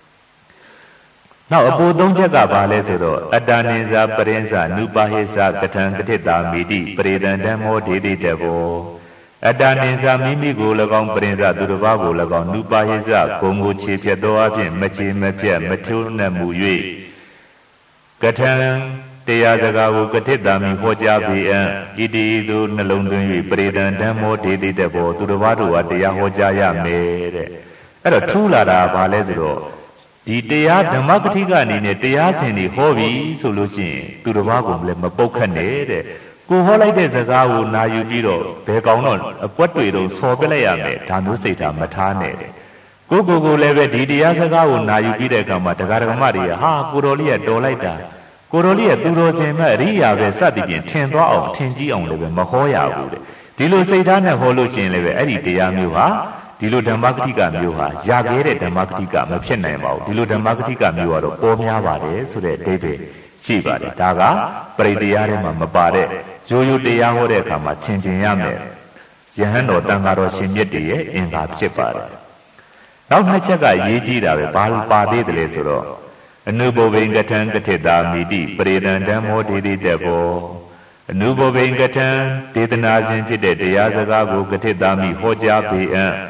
နောက်အပိုသုံးချက်ကဘာလဲဆိုတော့အတ္တနိဇာပရိစ္ဆာနုပါဟိသကထံကထိတာမိတိပရိသန္တမောဒေတိတဘောအတ္တနိဇာမိမိကို၎င်းပရိစ္ဆာသူတစ်ပါးကို၎င်းနုပါဟိသဂုံကိုခြေဖြတ်သောအဖြစ်မချေမပြတ်မထုံးနှံ့မှု၍ကထံတရားစကားကိုကထိတာမိဟောကြားပေအံ့ဣတိသို့နှလုံးသွင်း၍ပရိသန္တမောဒေတိတဘောသူတစ်ပါးတို့ဟာတရားဟောကြားရမယ်တဲ့အဲ့တော့ထူးလာတာဘာလဲဆိုတော့ဒီတရားဓမ္မကတိကအနေနဲ့တရားစဉ်တွေဟောပြီဆိုလို့ရှိရင်သူတစ်ပါးကိုလည်းမပုတ်ခတ်နဲ့တဲ့ကိုဟောလိုက်တဲ့စကားကိုနာယူပြီးတော့ဘယ်ကောင်တော့အကွက်တွေတော့ဆော်ပြလိုက်ရမယ်ဒါမျိုးစိတ်ထားမထားနဲ့တဲ့ကိုလည်းပဲဒီတရားစကားကိုနာယူပြီးတဲ့အခါမှာတရားဓမ္မတွေကဟာကိုတော်လေးကတော်လိုက်တာကိုတော်လေးကသူတော်စင်မဲ့အရိယာပဲစသည်ဖြင့်ထင်သွားအောင်ထင်ကြီးအောင်လည်းပဲမဟောရဘူးတဲ့ဒီလိုစိတ်ထားနဲ့ဟောလို့ရှိရင်လည်းပဲအဲ့ဒီတရားမျိုးဟာဒီလိုဓမ္မဂတိကမျိုးဟာရခဲ့တဲ့ဓမ္မဂတိကမဖြစ်နိုင်ပါဘူးဒီလိုဓမ္မဂတိကမျိုးကတော့ပေါ်များပါတယ်ဆိုတဲ့အဓိပ္ပာယ်ရှိပါတယ်ဒါကပရိတရားထဲမှာမပါတဲ့ရိုးရိုးတရားဟောတဲ့အခါမှာသင်ကျင်ရမယ်ယဟန်တော်တန်ဃာတော်ရှင်မြတ်တွေရဲ့အင်္ဂါဖြစ်ပါတယ်နောက်နှစ်ချက်ကရေးကြည့်တာပဲဘာပါသေးတယ်လဲဆိုတော့အနုဘောဘိင်ကထံကထိတာမိတိပရိသန္တမောဒေတိတဘောအနုဘောဘိင်ကထံဒေသနာစဉ်ဖြစ်တဲ့တရားစကားကိုကထိတာမိဟောကြားပေအံ့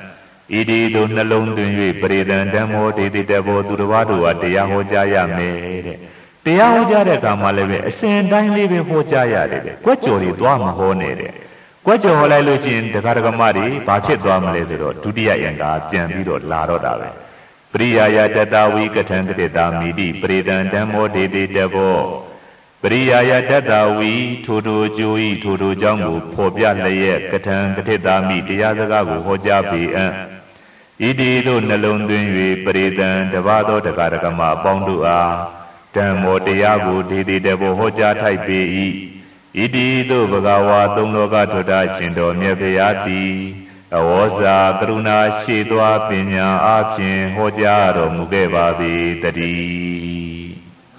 ဤဒီသို့နှလုံးသွင်း၍ပရိသံဓမ္မောဒေတိတဘောသူတစ်ပါးတို့ဟာတရားဟောကြားရမယ်တဲ့တရားဟောကြားတဲ့အခါမှာလည်းပဲအစဉ်တိုင်းလေးပဲဟောကြားရတယ်တဲ့ကွက်ကြော်တွေသွားမဟောနဲ့တဲ့ကွက်ကြော်ဟောလိုက်လို့ရှိရင်ဒကာဒကမတွေဘာဖြစ်သွားမလဲဆိုတော့ဒုတိယအင်္ဂါပြန်ပြီးတော့လာတော့တာပဲပရိယာယတတဝိကထံတတေတာမိတိပရိသံဓမ္မောဒေတိတဘောပရိယာယတတဝိထိုကျိုးဤထိုကြောင့်ကိုဖော်ပြလျက်ကထံတတေတာမိတရားစကားကိုဟောကြားပေအံ့ဣတိတို့နှလုံးသွင်း၍ပရိသံတပါးသောဒကာဒကမအပေါင်းတို့အားဓမ္မောတရားကိုဒေတိတဘောဟောကြားထိုက်ပေ၏ဣတိတို့ဘဂဝါသုံးလောကထွတ်တာရှင်တော်မြတ်ဖရာသည်အဝေါစာကရုဏာရှိသွားပညာအပြင်ဟောကြားတော်မူခဲ့ပါသည်တည်း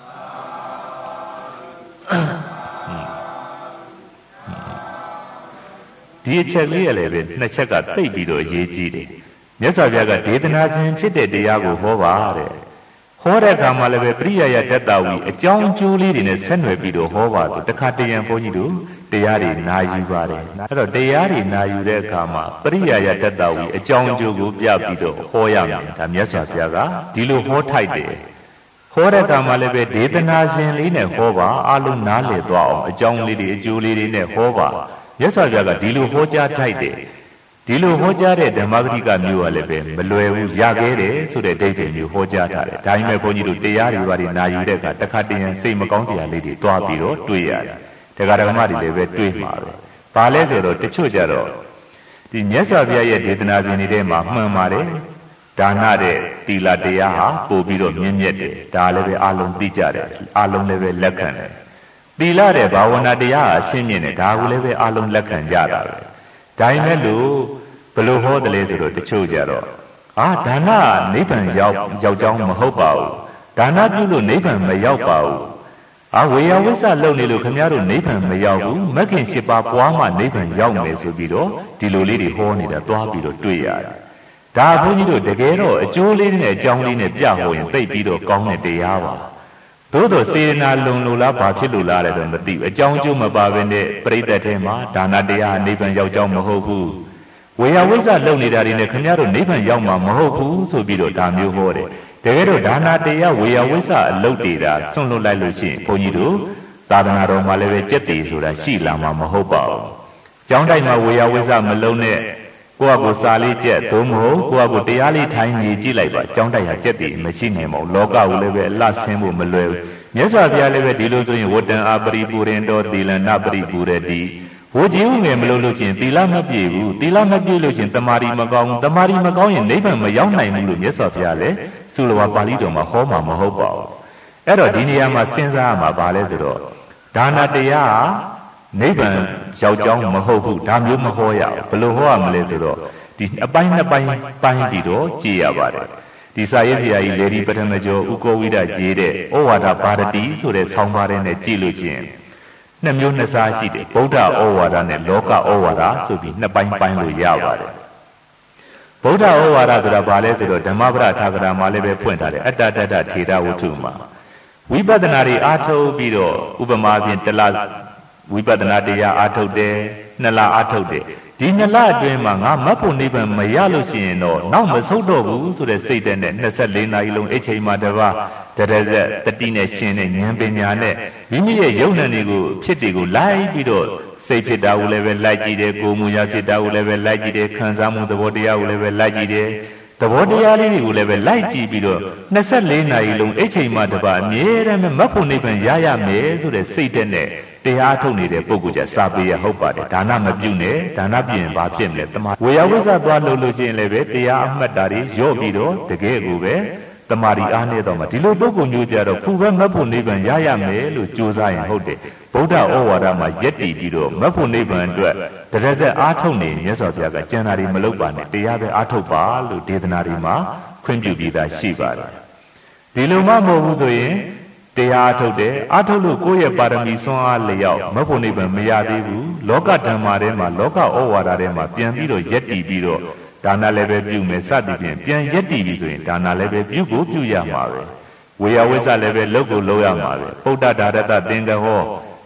ဒီအချက်လေးရလည်းပဲနှစ်ချက်ကသိပ်ပြီးတော့အရေးကြီးတယ်မြတ်စွာဘုရားကဒေသနာခြင်းဖြစ်တဲ့တရားကိုဟောပါတဲ့ဟောတဲ့အခါမှာလည်းပဲပရိယာယတတဝီအကြောင်းအကျိုးလေးတွေနဲ့ဆက်နွယ်ပြီးတော့ဟောပါဆိုတခါတရံဘုန်းကြီးတို့တရားတွေနာယူပါတယ်အဲ့တော့တရားတွေနာယူတဲ့အခါမှာပရိယာယတတဝီအကြောင်းအကျိုးကိုပြပြီးတော့ဟောရမယ်ဒါမြတ်စွာဘုရားကဒီလိုဟောထိုက်တယ်ဟောတဲ့အခါမှာလည်းပဲဒေသနာရှင်လေးနဲ့ဟောပါအလုံးနားလည်သွားအောင်အကြောင်းလေးတွေအကျိုးလေးတွေနဲ့ဟောပါမြတ်စွာဘုရားကဒီလိုဟောကြားထိုက်တယ်ဒီလိုဟောကြားတဲ့ဓမ္မဂရိကမျိုးကလည်းပဲမလွယ်ဘူးရခဲ့တယ်ဆိုတဲ့ဒိဋ္ဌိမျိုးဟောကြားထားတယ်ဒါပေမဲ့ဘုန်းကြီးတို့တရားတွေဘာတွေနာယူတဲ့အခါတခါတည်းစိတ်မကောင်းစရာလေးတွေတွားပြီးတော့တွေ့ရတယ်တရားဓမ္မတွေလည်းပဲတွေ့မှာပဲဘာလဲဆိုတော့တချို့ကြတော့ဒီမြတ်စွာဘုရားရဲ့ဒေသနာစဉ်တွေထဲမှာမှန်ပါတယ်ဒါနတဲ့သီလတရားဟာပို့ပြီးတော့မြင့်မြတ်တယ်ဒါလည်းပဲအလုံးသိကြတယ်အလုံးလည်းပဲလက်ခံတယ်သီလတဲ့ဘာဝနာတရားဟာအရှင်းမြင့်တယ်ဒါကိုလည်းပဲအလုံးလက်ခံကြတာပဲဒါပေမဲ့လို့ဘယ်လိုဟောတယ်လဲဆိုတော့တချို့ကြတော့ဒါနနိဗ္ဗာန်ရောက်ကြောင်းမဟုတ်ပါဘူးဒါနပြုလို့နိဗ္ဗာန်မရောက်ပါဘူးဝေယဝိစ္စလုပ်နေလို့ခင်ဗျားတို့နိဗ္ဗာန်မရောက်ဘူးမဂ်ခင်၈ပါးပွားမှနိဗ္ဗာန်ရောက်မယ်ဆိုပြီးတော့ဒီလိုလေးတွေဟောနေတာတွားပြီးတော့တွေ့ရတယ်ဒါဘုန်းကြီးတို့တကယ်တော့အကျိုးလေးနဲ့အကြောင်းလေးနဲ့ပြဟောရင်သိပြီးတော့ကောင်းတဲ့တရားပါသို့တော့စေတနာလုံလို့လားဘာဖြစ်လို့လားလဲတော့မသိဘူးအကြောင်းကျိုးမပါဘဲနဲ့ပြိတ္တထဲမှာဒါနတရားနိဗ္ဗာန်ရောက်ကြောင်းမဟုတ်ဘူးဝေယဝိဇ္ဇလုပ်နေတာတွေနဲ့ခင်ဗျားတို့နိဗ္ဗာန်ရောက်မှာမဟုတ်ဘူးဆိုပြီးတော့ဒါမျိုးဟောတယ်တကယ်တော့ဒါနတရားဝေယဝိဇ္ဇအလုပ်တွေဒါဆွန့်လွတ်လိုက်လို့ရှိရင်ဘုန်းကြီးတို့သာသနာတော်မှာလည်းပဲကြက်တည်ဆိုတာရှိလာမှာမဟုတ်ပါဘူးကျောင်းတိုက်မှာဝေယဝိဇ္ဇမလုံးနဲ့ကိုယ့်အကိုစာလေးကြက်သို့မဟုတ်ကိုယ့်အကိုတရားလေးထိုင်နေကြည့်လိုက်ပါကျောင်းတိုက်ဟာကြက်တည်မရှိနိုင်ပါဘူးလောကကိုလည်းပဲအလှဆင်းဖို့မလွယ်ဘူးမြတ်စွာဘုရားလည်းပဲဒီလိုဆိုရင်ဝတ္တံအာပရိပူရင်တော်သီလနာပရိပူရတိဝကြီးဥငယ်မလို့လို့ချင်းသီလမပြည့်ဘူးသီလမပြည့်လို့ချင်းတမာရီမကောင်းဘူးတမာရီမကောင်းရင်နိဗ္ဗာန်မရောက်နိုင်ဘူးလို့မြတ်စွာဘုရားလည်းသုလဝါပါဠိတော်မှာဟောမှာမဟုတ်ပါဘူးအဲ့တော့ဒီနေရာမှာစဉ်းစားရမှာဘာလဲဆိုတော့ဒါနတရားနိဗ္ဗာန်ရောက်ကြောင်းမဟုတ်ဘူးဒါမျိုးမဟောရဘူးဘယ်လိုဟောရမလဲဆိုတော့ဒီအပိုင်းနှစ်ပိုင်းပိုင်းပြီးတော့ကြည့်ရပါတယ်ဒီစာရေးဆရာကြီးလေဒီပထမကျော်ဥကောဝိဒရေးတဲ့ဩဝါဒပါရတိဆိုတဲ့ဆောင်းပါးတဲ့နဲ့ကြည့်လို့ချင်းနှစ်မျိုးနှစ်စားရှိတယ်ဗုဒ္ဓဩဝါဒနဲ့လောကဩဝါဒဆိုပြီးနှစ်ပိုင်းပိုင်းလို့ရပါတယ်ဗုဒ္ဓဩဝါဒဆိုတာဘာလဲဆိုတော့ဓမ္မပဒထာဂရမှာလည်းပဲဖွင့်ထားတယ်အတ္တတတထေရဝတ္ထုမှာဝိပဿနာတွေအားထုတ်ပြီးတော့ဥပမာဖြင့်တလဝိပဿနာတရားအားထုတ်တယ်နှစ်လအားထုတ်တယ်ဒီနှစ်လအတွင်းမှာငါမတ်ဖို့နိဗ္ဗာန်မရလို့ရှိရင်တော့နောက်မဆုံးတော့ဘူးဆိုတဲ့စိတ်နဲ့24နာရီလုံးအချိန်မှတစ်ပါးတရဇက်တတိနဲ့ရှင်တဲ့ဉာဏ်ပညာနဲ့မိမိရဲ့ယုံ nant တွေကိုဖြစ်တွေကိုလိုက်ပြီးတော့စိတ်ဖြစ်တာကိုလည်းပဲလိုက်ကြည့်တယ်ကိုယ်မူရာဖြစ်တာကိုလည်းပဲလိုက်ကြည့်တယ်ခံစားမှုသဘောတရားကိုလည်းပဲလိုက်ကြည့်တယ်သဘောတရားလေးတွေကိုလည်းပဲလိုက်ကြည့်ပြီးတော့24နာရီလုံးအချိန်မှတစ်ပါးအမြဲတမ်းမတ်ဖို့နိဗ္ဗာန်ရရမယ်ဆိုတဲ့စိတ်နဲ့တရားထုတ်နေတဲ့ပုဂ္ဂိုလ်ကြစာပေရဟုတ်ပါတယ်ဒါနမပြုနဲ့ဒါနပြုရင်ဘာဖြစ်မလဲတမဝေယဝိဇ္ဇသွားလို့ရှိရင်လည်းပဲတရားအမှတ်တာတွေရော့ပြီးတော့တကယ်ကိုပဲတမာရီအားနဲ့တော့မှဒီလိုပုဂ္ဂိုလ်မျိုးကြတော့ခုပဲမတ်ဖို့နိဗ္ဗာန်ရရမယ်လို့ကြိုးစားရင်ဟုတ်တယ်ဗုဒ္ဓဩဝါဒမှာယက်တည်ပြီးတော့မတ်ဖို့နိဗ္ဗာန်အတွက်တရဇက်အားထုတ်နေမြတ်စွာဘုရားကကျန်တာတွေမလုပ်ပါနဲ့တရားပဲအားထုတ်ပါလို့ဒေသနာတွေမှာခွင့်ပြုပြီးသားရှိပါတယ်ဒီလိုမှမဟုတ်ဘူးဆိုရင်တရားထုတ်တယ်အားထုတ်လို့ကိုယ့်ရဲ့ပါရမီစွမ်းအားလျောက်မဖို့နိဗ္ဗာန်မရသေးဘူးလောကဓမ္မထဲမှာလောကဩဝါဒထဲမှာပြန်ပြီးတော့ယက်တည်ပြီးတော့ဒါနလည်းပဲပြုမယ်စသည်ဖြင့်ပြန်ယက်တည်ပြီးဆိုရင်ဒါနလည်းပဲပြုရမှာပဲဝေယဝိဇ္ဇလည်းပဲလုပ်ကိုလုပ်ရမှာပဲပုဒ္ဒဒါရတသင်္ကဟော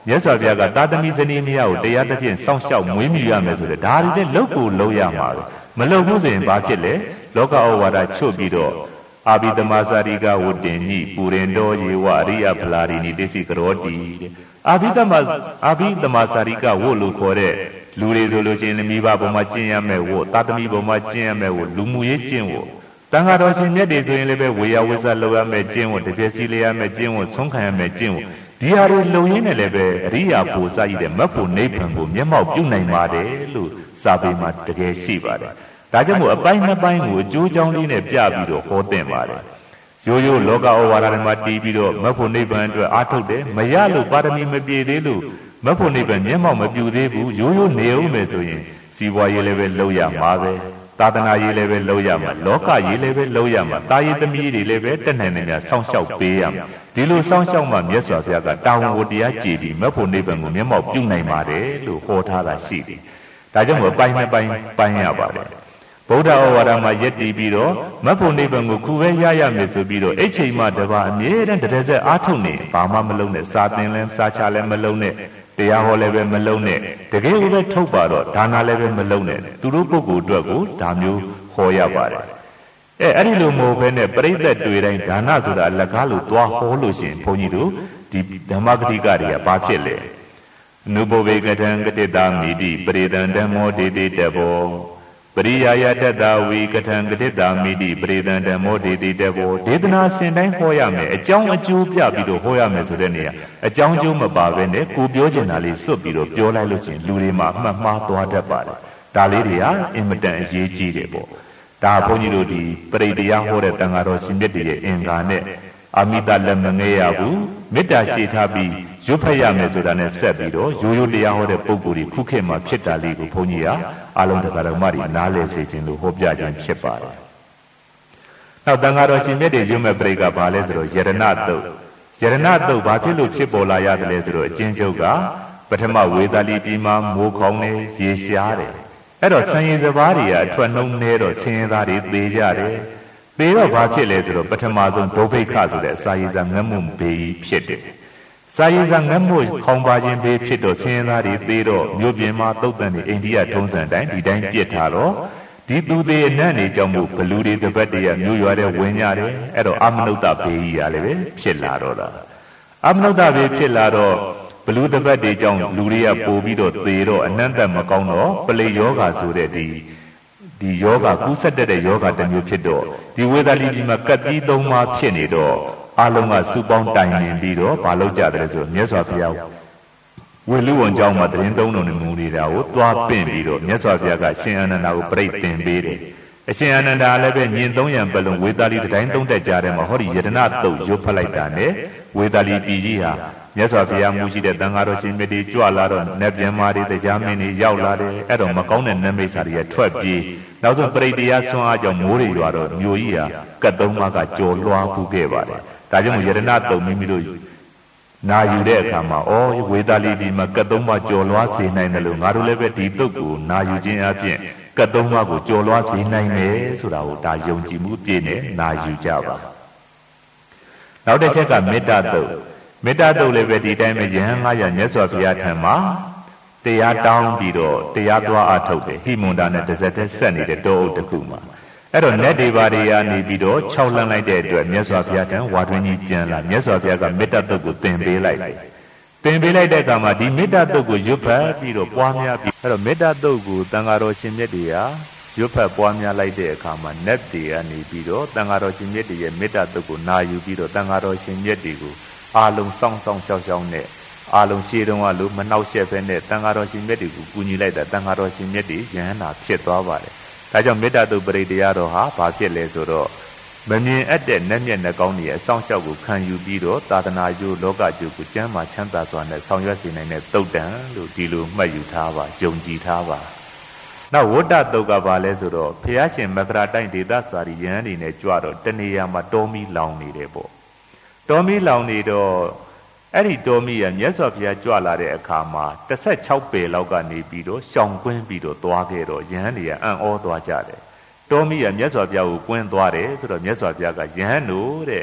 မြတ်စွာဘုရားကသာသမီဇနီးမယားကိုတရားသဖြင့်စောင့်ရှောက်မွေးမြူရမယ်ဆိုတဲ့ဒါတွေလည်းလုပ်ကိုလုပ်ရမှာပဲမလုပ်ဘူးဆိုရင်ဘာဖြစ်လဲလောကဩဝါဒချွတ်ပြီးတော့အာဘိသမစာရိကဝတ္တင်ညိပူရင်တော်ယေဝအရိယဖလာရိနိတိစီကရောတိတဲ့အာဘိသမစာရိကဝတ်လို့ခေါ်တဲ့လူတွေဆိုလို့ရှိရင်မိဘဘုံမှာကျင့်ရမယ်ဝတ်သာသမီဘုံမှာကျင့်ရမယ်ဝတ်လူမှုရေးကျင့်ဝတ်တန်ခါတော်ရှင်မြတ်တွေဆိုရင်လည်းပဲဝေယဝိဇ္ဇလုပ်ရမယ်ကျင့်ဝတ်တပြည့်စည်လျရမယ်ကျင့်ဝတ်ဆုံးခံရမယ်ကျင့်ဝတ်ဒီဟာတွေလုံရင်းနဲ့လည်းပဲအရိယာပူစာရည်တဲ့မတ်ဖို့နိဗ္ဗာန်ကိုမျက်မှောက်ပြုနိုင်ပါတယ်လို့စာပေမှာတကယ်ရှိပါတယ်ဒါကြောင့်မို့အပိုင်းနှစ်ပိုင်းကိုအကျိုးကြောင်းလေးနဲ့ပြပြီးတော့ဟောသင့်ပါတယ်ရိုးရိုးလောကဩဝါဒတွေမှာတည်ပြီးတော့မတ်ဖို့နိဗ္ဗာန်အတွက်အားထုတ်တယ်မရလို့ပါရမီမပြည့်သေးလို့မတ်ဖို့နိဗ္ဗာန်မျက်မှောက်မပြုသေးဘူးရိုးရိုးနေအောင်မယ်ဆိုရင်စီးပွားရေးလည်းပဲလုပ်ရမှာပဲသာသနာရေးလည်းပဲလုပ်ရမှာလောကရေးလည်းပဲလုပ်ရမှာတာရေးသမီးတွေလည်းပဲတက်နိုင်နေကြစောင့်ရှောက်ပေးရမှာဒီလိုစောင့်ရှောက်မှမြတ်စွာဘုရားကတာဝန်ကိုတရားကြည်ပြီးမတ်ဖို့နိဗ္ဗာန်ကိုမျက်မှောက်ပြုနိုင်ပါတယ်လို့ဟောထားတာရှိတယ်ဒါကြောင့်မို့ပိုင်းနှစ်ပိုင်းရပါတယ်ဗုဒ္ဓဩဝါဒမှာယက်တည်ပြီးတော့မတ်ဖို့နိဗ္ဗာန်ကိုခုပဲရမယ်ဆိုပြီးတော့အဲ့ချိန်မှတပါအမြဲတမ်းတည်းအားထုတ်နေဘာမှမလုပ်နဲ့စာသင်လဲစာချလဲမလုပ်နဲ့တရားဟောလည်းပဲမလုံးနဲ့တကယ်ကိုပဲထုတ်ပါတော့ဒါနာလည်းပဲမလုံးနဲ့သူတို့ပုဂ္ဂိုလ်အတွက်ကိုဒါမျိုးဟောရပါတယ်အဲ့ဒီလိုမဟုတ်ဘဲနဲ့ပြိဿတ်တွေ့တိုင်းဒါနဆိုတာအလကားလို့သွားဟောလို့ရှိရင်ဘုန်းကြီးတို့ဒီဓမ္မဂတိကတွေကဘာဖြစ်လဲအနုဘဝေကထံကတိတာမိတိပရိဒံဓမ္မောဒေတိတဘောပရိယာယတတဝေကထံကတိတာမိတိပရိဒံဓမ္မောဒေတိတဘောဒေသနာစင်တိုင်းဟောရမယ်အကြောင်းအကျိုးပြပြီးတော့ဟောရမယ်ဆိုတဲ့နေရာအကြောင်းကျိုးမပါဘဲနဲ့ကိုပြောချင်တာလေးစွတ်ပြီးတော့ပြောလိုက်လို့ချင်းလူတွေမှာအမှတ်မှားသွားတတ်ပါတယ်ဒါလေးတွေဟာအင်မတန်အရေးကြီးတယ်ပေါ့ဒါဘုန်းကြီးတို့ဒီပရိတရားဟောတဲ့တန်ဃာတော်ရှင်မြတ်တွေရဲ့အင်္ဂါနဲ့အာမိတလက်မငဲရဘူးမေတ္တာရှိထားပြီးရွတ်ဖက်ရမယ်ဆိုတာနဲ့ဆက်ပြီးတော့ရိုးရိုးတရားဟောတဲ့ပုဂ္ဂိုလ်တွေခုခေတ်မှာဖြစ်တာလေးကိုဘုန်းကြီးကအလုံးတကာတော်မတွေနားလည်စေခြင်းလို့ဟောပြခြင်းဖြစ်ပါတယ်။နောက်တန်ဃာတော်ရှင်မြတ်တွေရွတ်မဲ့ပရိကဘာလဲဆိုတော့ယရဏတုတ်ဘာဖြစ်လို့ဖြစ်ပေါ်လာရတယ်လဲဆိုတော့အချင်းချုပ်ကပထမဝေသာလီပြည်မှာမိုးခေါင်းနေရေရှားတယ်အဲ့တော့ဆံရည်စပါးတွေကအထွက်နှုံးနေတော့ဆင်းရဲသားတွေသေကြတယ်သေတော့ဘာဖြစ်လဲဆိုတော့ပထမဆုံးဒုဗိခဆိုတဲ့စာရည်စာငတ်မှုဘေးဖြစ်တယ်စာရည်စာငတ်မှုခေါင်းပါခြင်းဘေးဖြစ်တော့ဆင်းရဲသားတွေသေတော့မြို့ပြင်မှာသုတ်တန်တွေအိန္ဒိယထုံးစံတိုင်းဒီတိုင်းပြစ်ထားတော့ဒီသူသေးအနတ်နေကြောင့်မို့ဘလူတွေတပတ်တည်းကမြို့ရွာတဲ့ဝင်ကြတယ်အဲ့တော့အမနုဿဘေးကြီးရလည်းပဲဖြစ်လာတော့တာအမနုဿဘေးဖြစ်လာတော့ဘလူတပတ်တွေကြောင့်လူတွေကပို့ပြီးတော့သေတော့အနန္တမကောင်းတော့ပလေယောဂါဆိုတဲ့ဒီယောဂကူးဆက်တဲ့ယောဂတစ်မျိုးဖြစ်တော့ဒီဝေဒလီကြီးမှာကတ်ပြီးသုံးပါးဖြစ်နေတော့အလုံးကစုပေါင်းတိုင်နေပြီးတော့မလုပ်ကြတယ်ဆိုမြတ်စွာဘုရားဝေလူဝန်ကျောင်းမှာတရင်သုံးတော်နေမူနေတာကိုသွားပင့်ပြီးတော့မြတ်စွာဘုရားကရှင်အာနန္ဒာကိုပြိတ်သင်ပေးတယ်အရှင်အာနန္ဒာလည်းပဲညင်300ပတ်လုံးဝေဒလီတိုင်းသုံးတက်ကြတယ်မှာဟောဒီယတနာတုတ်ရုပ်ဖက်လိုက်တာနဲ့ဝေဒလီပြည်ကြီးဟာမြတ်စွာဘုရားမူရှိတဲ့တန်ဃာတော်ရှင်မြတ်တွေကြွလာတော့နတ်ပြန်မာတွေတရားမင်းတွေရောက်လာတယ်အဲ့တော့မကောင်းတဲ့နတ်မိတ်ဆာတွေကထွက်ပြေးနောက်ဆုံးပရိတရားဆွမ်းအားကြောင့်မိုးတွေရွာတော့မြို့ကြီးဟာကတ်3ပါးကကြော်လွှားဖူးခဲ့ပါတယ်ဒါကြောင့်ယရဏတုံမိမိတို့နာယူတဲ့အခါမှာဝေဒလီဒီမှာကတ်3ပါးကြော်လွှားစေနိုင်တယ်လို့ငါတို့လည်းပဲဒီတုတ်ကိုနာယူခြင်းအပြင်ကတ်3ပါးကိုကြော်လွှားစေနိုင်မယ်ဆိုတာကိုဒါယုံကြည်မှုပြည့်နဲ့နာယူကြပါနောက်တစ်ချက်ကမေတ္တာတုတ်လည်းပဲဒီတိုင်းပဲယဟန်900မြတ်စွာဘုရားထံမှာတရားတောင်းပြီးတော့တရားသွားအထုတ်တယ်ဟိမန္တာနဲ့တစ်ဆက်တည်းဆက်နေတဲ့တောအုပ်တစ်ခုမှာအဲ့တော့နတ်တွေပါတွေကနေပြီးတော့6လန်းလိုက်တဲ့အတွက်မြတ်စွာဘုရားထံဝါတွင်းကြီးပြန်လာမြတ်စွာဘုရားကမေတ္တာတုတ်ကိုသင်ပေးလိုက်တယ်သင်ပေးလိုက်တဲ့အခါမှာဒီမေတ္တာတုတ်ကိုရွတ်ဖတ်ပြီးတော့ပွားများပြီးအဲ့တော့မေတ္တာတုတ်ကိုတန်ဃာတော်ရှင်မြတ်တွေကရွတ်ဖတ်ပွားများလိုက်တဲ့အခါမှာနတ်တွေကနေပြီးတော့တန်ဃာတော်ရှင်မြတ်တွေရဲ့မေတ္တာတုတ်ကိုနာယူပြီးတော့တန်ဃာတော်ရှင်မြတ်တွေကိုအာလုံးစောင့်ရှောက်နဲ့အာလုံးရှေးတုန်းကလို့မနှောက်ယှက်ပဲနဲ့တန်ဃာတော်ရှင်မြတ်တွေကိုကူညီလိုက်တာတန်ဃာတော်ရှင်မြတ်တွေယဟန္တာဖြစ်သွားပါတယ်ဒါကြောင့်မေတ္တာတုတ်ပရိတရားတော်ဟာဘာဖြစ်လဲဆိုတော့မမြင်အပ်တဲ့နတ်မြတ်နှကောင်းတွေရဲ့အဆောင်ရှောက်ကိုခံယူပြီးတော့သာသနာ့ကျိုးလောကကျိုးကိုကျမ်းမာချမ်းသာစွာနဲ့ဆောင်ရွက်စေနိုင်တဲ့တုတ်တန်လို့ဒီလိုမှတ်ယူထားပါယုံကြည်ထားပါနောက်ဝတ္တတုတ်ကဘာလဲဆိုတော့ဘုရားရှင်မကရာတိုင်းဒေသစာရီယဟန်တွေနဲ့ကြွတော့တနေရာမှာတောမီလောင်နေတယ်ပေါ့တောမီလောင်နေတော့အဲ့ဒီတောမီကမြတ်စွာဘုရားကြွလာတဲ့အခါမှာ16ပေလောက်ကနေပြီးတော့ရှောင်ကွင်းပြီးတော့သွားခဲ့တော့ယဟန်တွေကအံ့ဩသွားကြတယ်တောမီကမြတ်စွာဘုရားကိုကွင်းသွားတယ်ဆိုတော့မြတ်စွာဘုရားကယဟန်တို့တဲ့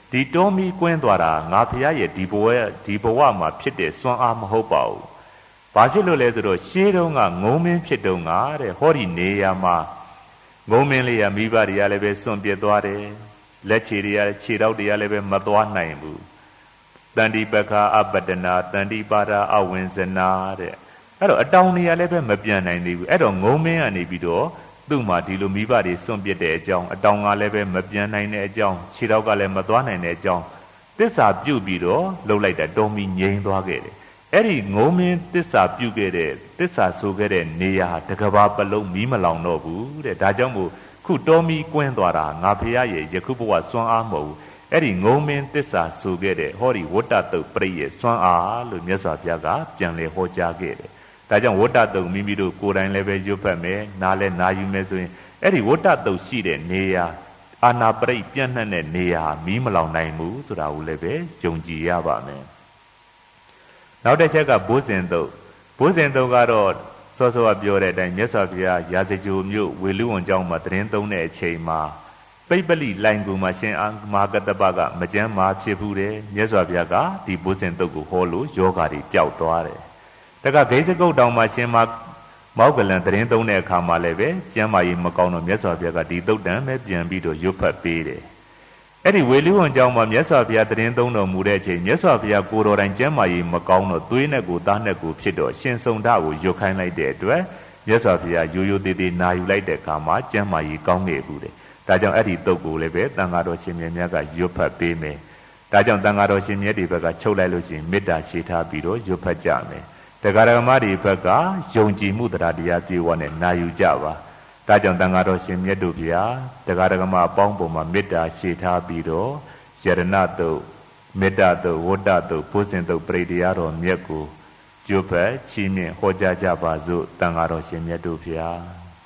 ဒီတော်မီကွင်းသွားတာငါဖះရဲ့ဒီဘဝမှာဖြစ်တဲ့စွမ်းအားမဟုတ်ပါဘူးဘာဖြစ်လို့လဲဆိုတော့ရှေးတုန်းကငုံမင်းဖြစ်တုန်းကတဲ့ဟောဒီနေရာမှာငုံမင်းလေးကမိဘတွေကလည်းပဲစွန့်ပစ်သွားတယ်လက်ခြေတွေကခြေထောက်တွေကလည်းပဲမသွားနိုင်ဘူးတန်တိပခာအပတနာတန်တိပါဒအဝိဇ္ဇနာတဲ့အဲ့တော့အတောင်တွေကလည်းပဲမပြန်နိုင်သေးဘူးအဲ့တော့ငုံမင်းကနေပြီးတော့သူ့မှာဒီလိုမိဘတွေစွန့်ပစ်တဲ့အကြောင်းအတောင်ကလည်းပဲမပြန်နိုင်တဲ့အကြောင်းခြေထောက်ကလည်းမသွားနိုင်တဲ့အကြောင်းသစ္စာပြုတ်ပြီးတော့လှုပ်လိုက်တာတော်မီငြိမ်သွားခဲ့တယ်အဲ့ဒီငုံမင်းသစ္စာပြုတ်ခဲ့တဲ့သစ္စာဆိုခဲ့တဲ့နေရာတကဘာပလုံးမီးမလောင်တော့ဘူးတဲ့ဒါကြောင့်မို့ခုတော်မီကွင်းသွားတာငါဖះရဲ့ယခုဘဝစွမ်းအားမဟုတ်ဘူးအဲ့ဒီငုံမင်းသစ္စာဆိုခဲ့တဲ့ဟောဒီဝတ္တတုတ်ပရိရဲ့စွမ်းအားလို့မြတ်စွာဘုရားကပြန်လည်ဟောကြားခဲ့တယ်ဒါကြောင့်ဝတ္တတုတ်မိမိတို့ကိုယ်တိုင်လည်းပဲရွတ်ဖတ်မယ်နားလည်းနားယူမယ်ဆိုရင်အဲ့ဒီဝတ္တတုတ်ရှိတဲ့နေရာအာနာပရိပြန့်နှံ့တဲ့နေရာမီးမလောင်နိုင်ဘူးဆိုတာကိုလည်းပဲယုံကြည်ရပါမယ်နောက်တစ်ချက်ကဘုဇင်တုတ်ကတော့စောစောကပြောတဲ့အတိုင်းမြတ်စွာဘုရားရာဇဂိုမြို့ဝေလူဝန်ကျောင်းမှာတရင်သုံးတဲ့အချိန်မှာပိပလိလိုင်ကူမှာရှင်မဟာကတ္တပကမကျမ်းမာဖြစ်ဘူးတယ်မြတ်စွာဘုရားကဒီဘုဇင်တုတ်ကိုဟောလို့ယောဂါတွေပျောက်သွားတယ်တကဂိစကုတ်တောင်မှာရှင်မောက်ကလန်တရင်သုံးတဲ့အခါမှာလည်းပဲကျမ်းမာရေးမကောင်းတော့မြတ်စွာဘုရားကဒီတုတ်တန်ပဲပြန်ပြီးတော့ရွတ်ဖတ်ပေးတယ်အဲ့ဒီဝေလူဝန်ကျောင်းမှာမြတ်စွာဘုရားတရင်သုံးတော်မူတဲ့အချိန်မြတ်စွာဘုရားကိုယ်တော်တိုင်ကျမ်းမာရေးမကောင်းတော့သွေးနဲ့ကိုသားနဲ့ကိုဖြစ်တော့ရှင်စုံဒကိုရွတ်ခိုင်းလိုက်တဲ့အတွက်မြတ်စွာဘုရားရိုးရိုးသေးသေးနာယူလိုက်တဲ့အခါမှာကျမ်းမာရေးကောင်းနေဘူးတဲ့ဒါကြောင့်အဲ့ဒီတုတ်ကိုလည်းပဲတန်ဃာတော်ရှင်မြတ်များကရွတ်ဖတ်ပေးမယ်ဒါကြောင့်တန်ဃာတော်ရှင်မြတ်တွေဘက်ကချုပ်လိုက်လို့ရှိရင်မေတ္တာရှိထားပြီးတော့ရွတ်ဖတ်ကြမယ်တရားဓမ္မတွေဘက်ကယုံကြည်မှုတရားပြေဝနဲ့နာယူကြပါဒါကြောင့်တန်ဃာတော်ရှင်မြတ်တို့ဗျာတရားဓမ္မအပေါင်းပေါ်မှာမေတ္တာရှိထားပြီးတော့ယရဏတုတ်မေတ္တာတုတ်ဝတ္တတုတ်ဘုဇင်တုတ်ပရိတရားတော်မြတ်ကိုကျွတ်ဖက်ချီးမြှင့်ဟောကြားကြပါစို့တန်ဃာတော်ရှင်မြတ်တို့ဗျာ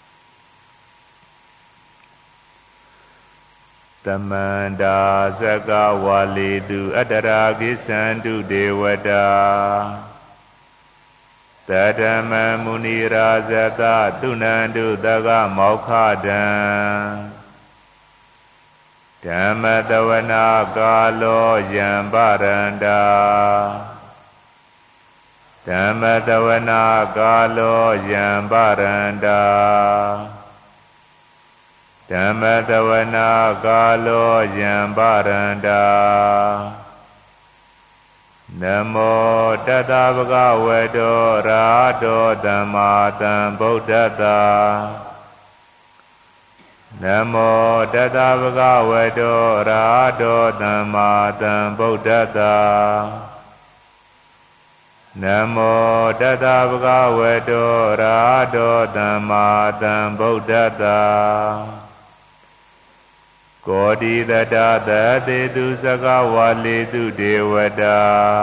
တမန္တာသက္ကဝါလီတုအတ္တရာကိသန္တုဒေဝတာသတ္တမမုနိရာဇကသုဏန္တုသကမောက္ခဒံဓမ္မတဝနာကာလောယံပရန္တာဓမ္မတဝနာကာလောယံပရန္တာဓမ္မတဝနာကာလောယံပရန္တာနမောတတဗုဒ္ဓဝေတောရာတောသမ္မာသမ္ဗုဒ္ဓတ္တနမောတတဗုဒ္ဓဝေတောရာတောသမ္မာသမ္ဗုဒ္ဓတ္တနမောတတဗုဒ္ဓဝေတောရာတောသမ္မာသမ္ဗုဒ္ဓတ္တကောတိတတသတေတုသကဝါလေတုဒေဝတာ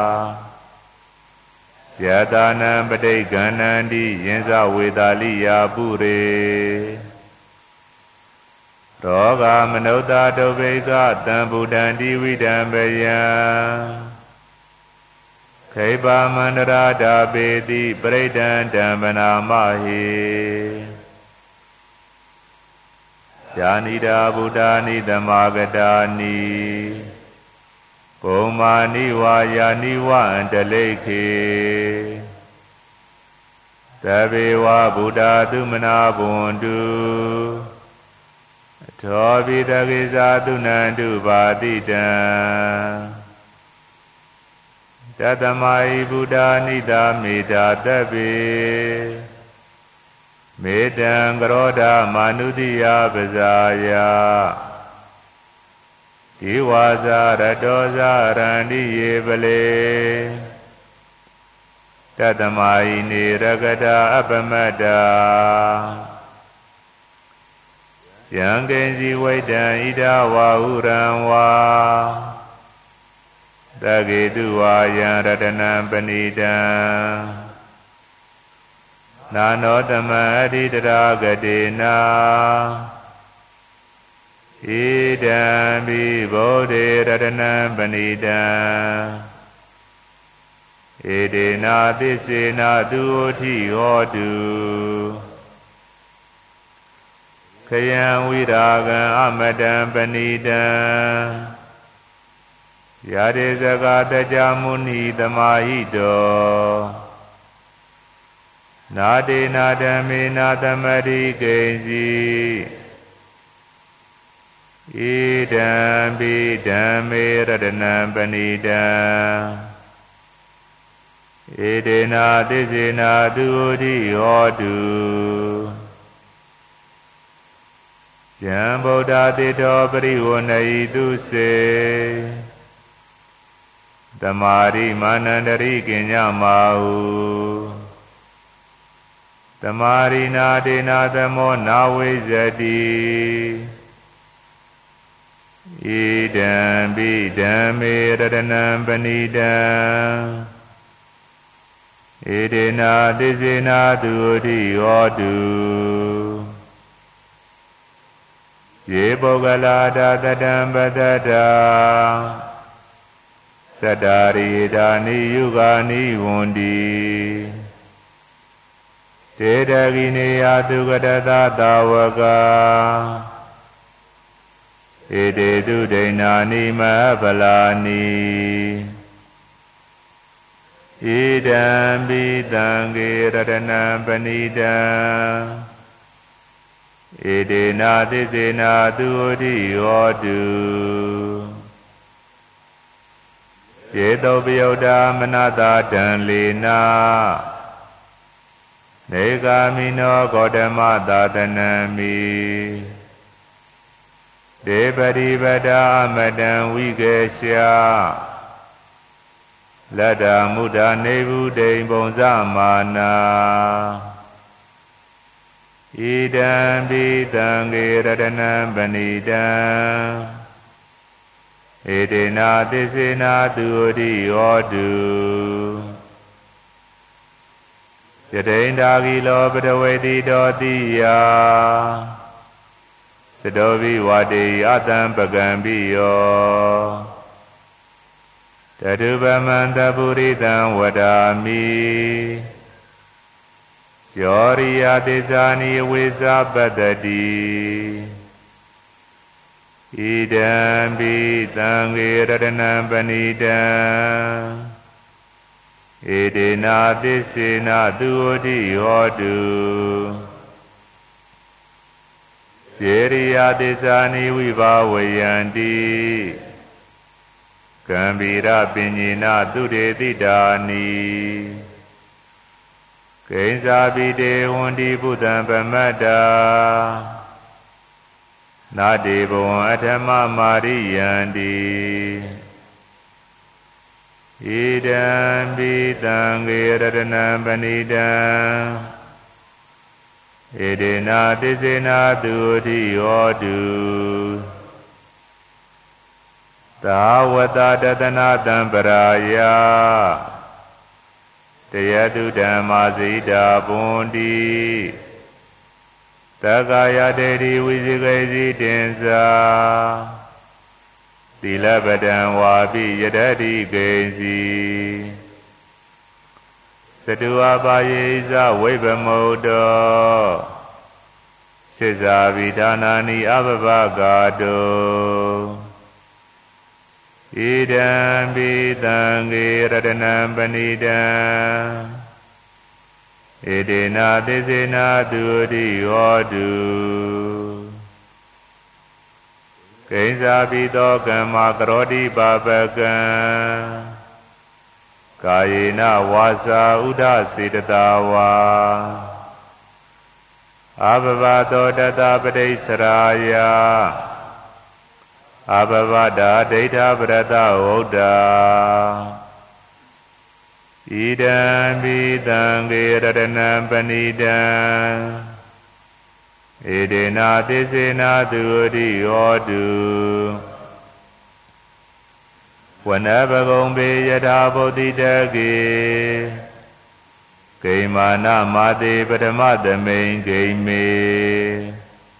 ယတာနံပဋိက္ခဏန္တိယင်္စဝေတာလိယာပုရေရောဂမနုဿာတုပိကတံဗုဒ္ဓံတိဝိဒံပယံခိဗာမန္တရာဓာပေတိပရိဒံဓမ္မနာမဟိဇာနိတာဗုဒ္ဓာနိသမာဂတာနိဘုံမာနိဝါယာနိဝအန္တလိခေသဗ္ဗေဝဗုဒ္ဓသုမနာဘွန်တုသောပိတကိသာသုဏန္တုပါတိတံတတမဟိဗုဒ္ဓနိတာမေတာတဗ္ဗေမေတံကရောဓမာနုတိယပဇာယဒီဝါဇာရတောဇာရန္တိယေပလေတတမဟိနေရကတာအပမတ္တာယံကိဉ္စီဝိတံဣဒဝါဟုရံဝါသဂေတုဝါယံရတနံပဏိတံနာနောတမအဋ္ဌိတရာဂတိနာဣဒံဘိဗုဒ္ဓေရတနံပဏိတံဣဒေနာသစ္စေနာသူဩထိဟောတုခယံဝိရာဂံအမတံပဏိတံ Yade Zagata Jamuni Damahido Nade Nadame Nadamari Gezi Idam Bidame Radanam Banidam Edena Dizina Dudi Odu Jamboda Dito Pariwonai Duse Tamari Manandari Kinyamau Tamari Nadi Nadamo Nawizadi Idam Bidam Radanam Banidam Edena Dizina Dudi Odu Yebogalada Dadam Badada Sadari Dani Yugani Wundi Tedagini Adugadada Dawaga Ede Dudainani Mabalani Idam Bidangi Radanam Banidam Ede Nadizina Dudi Odu Yedo Bioda Manada Danlina Negamino Godama Dadanami Debadi Bada Amadan Wigesha Lada Muda Nebu De Bonzamana Idam Bidangi Radanam Banidam Edena Dizina Dudi Odu Yadendagi Lobadawedi Dodiya Sadovi Wadi Adam Bagambiyo Tadubamanda Buridam Wadami Yoriya Dizani Wizabadadi Idam Bidangi Radanam Banidam Edena Disina Dudi Odu Siriya Disani Vivawayandi Gambira Pinyina Dude Didani Kainzabide Wundi Buddham Pamada Nadebo Atama Mariyandi Idam Bidangi Radanam Banidam Edena Dizina Dudi Odu Tawata Dadana Dambaraya Tayadu Damazida Bundi Tagaya Dedi Wizigazi Denza Dilabadan Wabi Yadadi Gazi Sadua Bayeza Webamodo Siza Vidanani Ababagado Idam Bidangi Radanam Banidam Edena Dizina Dudi Odu Kainza Bidogam Makarodi Babagan Kayena Wasa Uda Siddhatawa Abhavado Dada Padesaraya Abhavada Data Brata Oda Idam Bidangi Radanam Banidam Edena Dizina Dudi Odu Wanabagombe Yada Bodhidagi Kaimana Madi Padamaddamain Game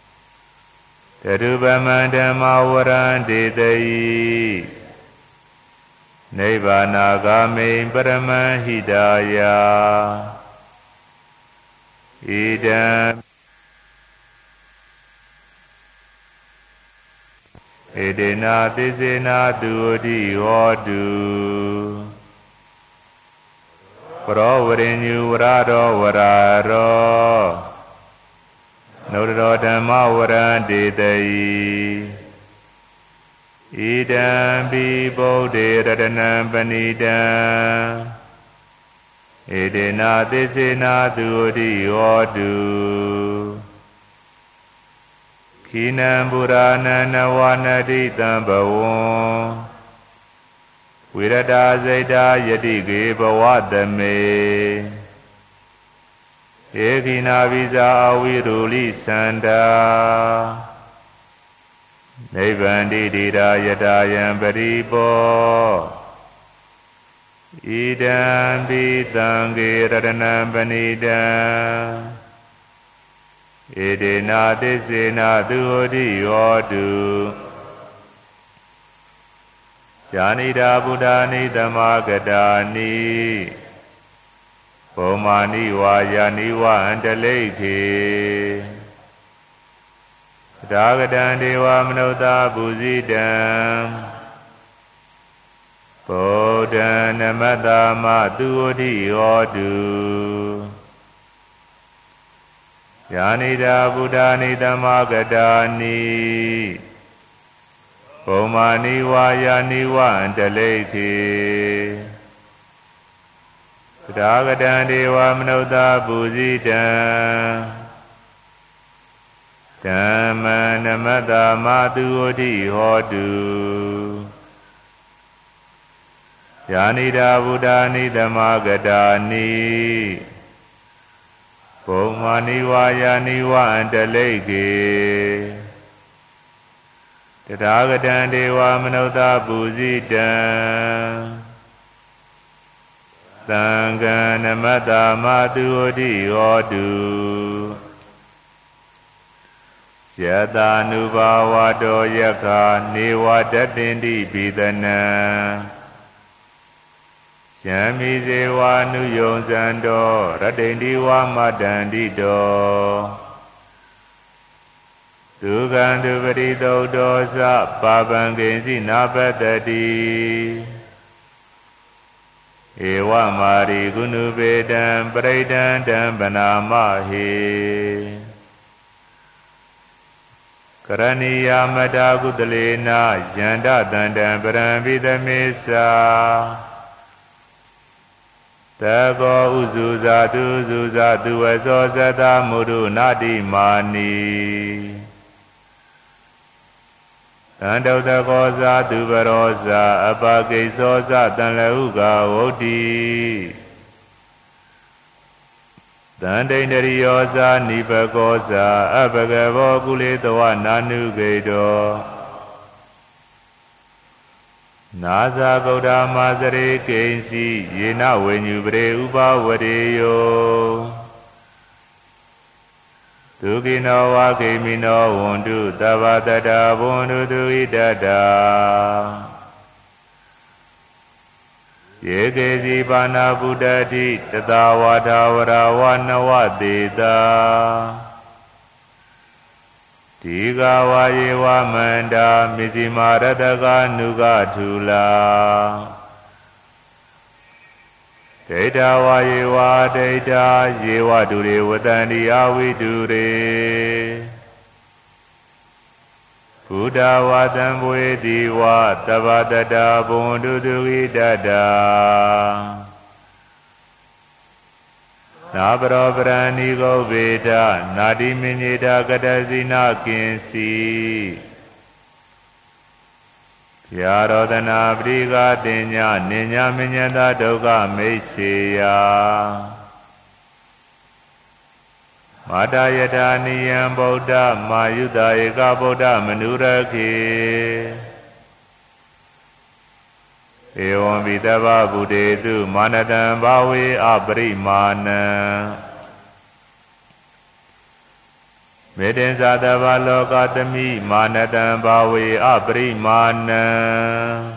Tadubamandama Warandidai Nibbana Game Paramahidaya Idam Edena tisena duodi hodu Pravrinyu varado vararo Nodro dhamma varanditayi Idam bi bodhi ratanam panidam Edena tisena duodi hodu Kinam Purana Navanadi Tambavon Virada Zaida Yadige Bhavadame Ekina Visa Aviruli Sanda Nevandi Dida Yadayam Paripo Idam Bitangi Radanam Panidam Edena tisena duodi hodu Janida Buddhani Dhammagadani Pomani Vayani Va Andalekhi Dagadan Deva Manota Buzidam Bodhan Namadama duodi hodu Yanida Buddhani Dhammagadani Pomani Vayani Va Andalekhi Dagadan Deva Manota Buzidam Dhamma Namadama duodi hodu Yanida Buddhani Dhammagadani Pomani Vayani Va Andalekhi Tathagatam Deva Manota Buzidam Sangha Namadama duodi hodu Yatanubhavado Yakha Neva Datinti Bidana Shami Seva Nuyong Sando Ratinti Va Madandito Dugandu Varito Dosa Papangensi Napatati Ewa Mari Gunubedam Pradam Dampanamahi Karaniya Mada Gudalena Yanda Dandam Paramvidamesa Tago Uzuzadu Zuzadu Azozada Muru Nadi Mani Tandauta Kosa Duvarosa Apakesosa Tanlauga Odi Dandendariyosa Nipakosa Apagavo Kulitawa Nanugedo Nasa Gauda Masare Kensi Yena Venyubre Upa Vadeyo Tukino Wakimino Wundu Tavatata Wundu Tuidada Yekesi Pana Buddhati Tatavadavara Vanavadita Tika Vayewa Manda Misimarataka Nugatula Deta Vayewa Deta Yewa Dure Vatandi Avidure Buddha Vatamwe Diva Tavatata Bundu Dugidada Nabra Prani Goveda Nadi Minyeda Gadazina Kinsi Yarodana Briga Dinya Ninya Minyada Doga Meseya Madayata Niyam Buddha Mayudayaka Buddha Manuraki Evam Vidava Buddhetu Manadam Bhavi Abrimana Medin Sadava Lokatami Manadam Bhavi Abrimana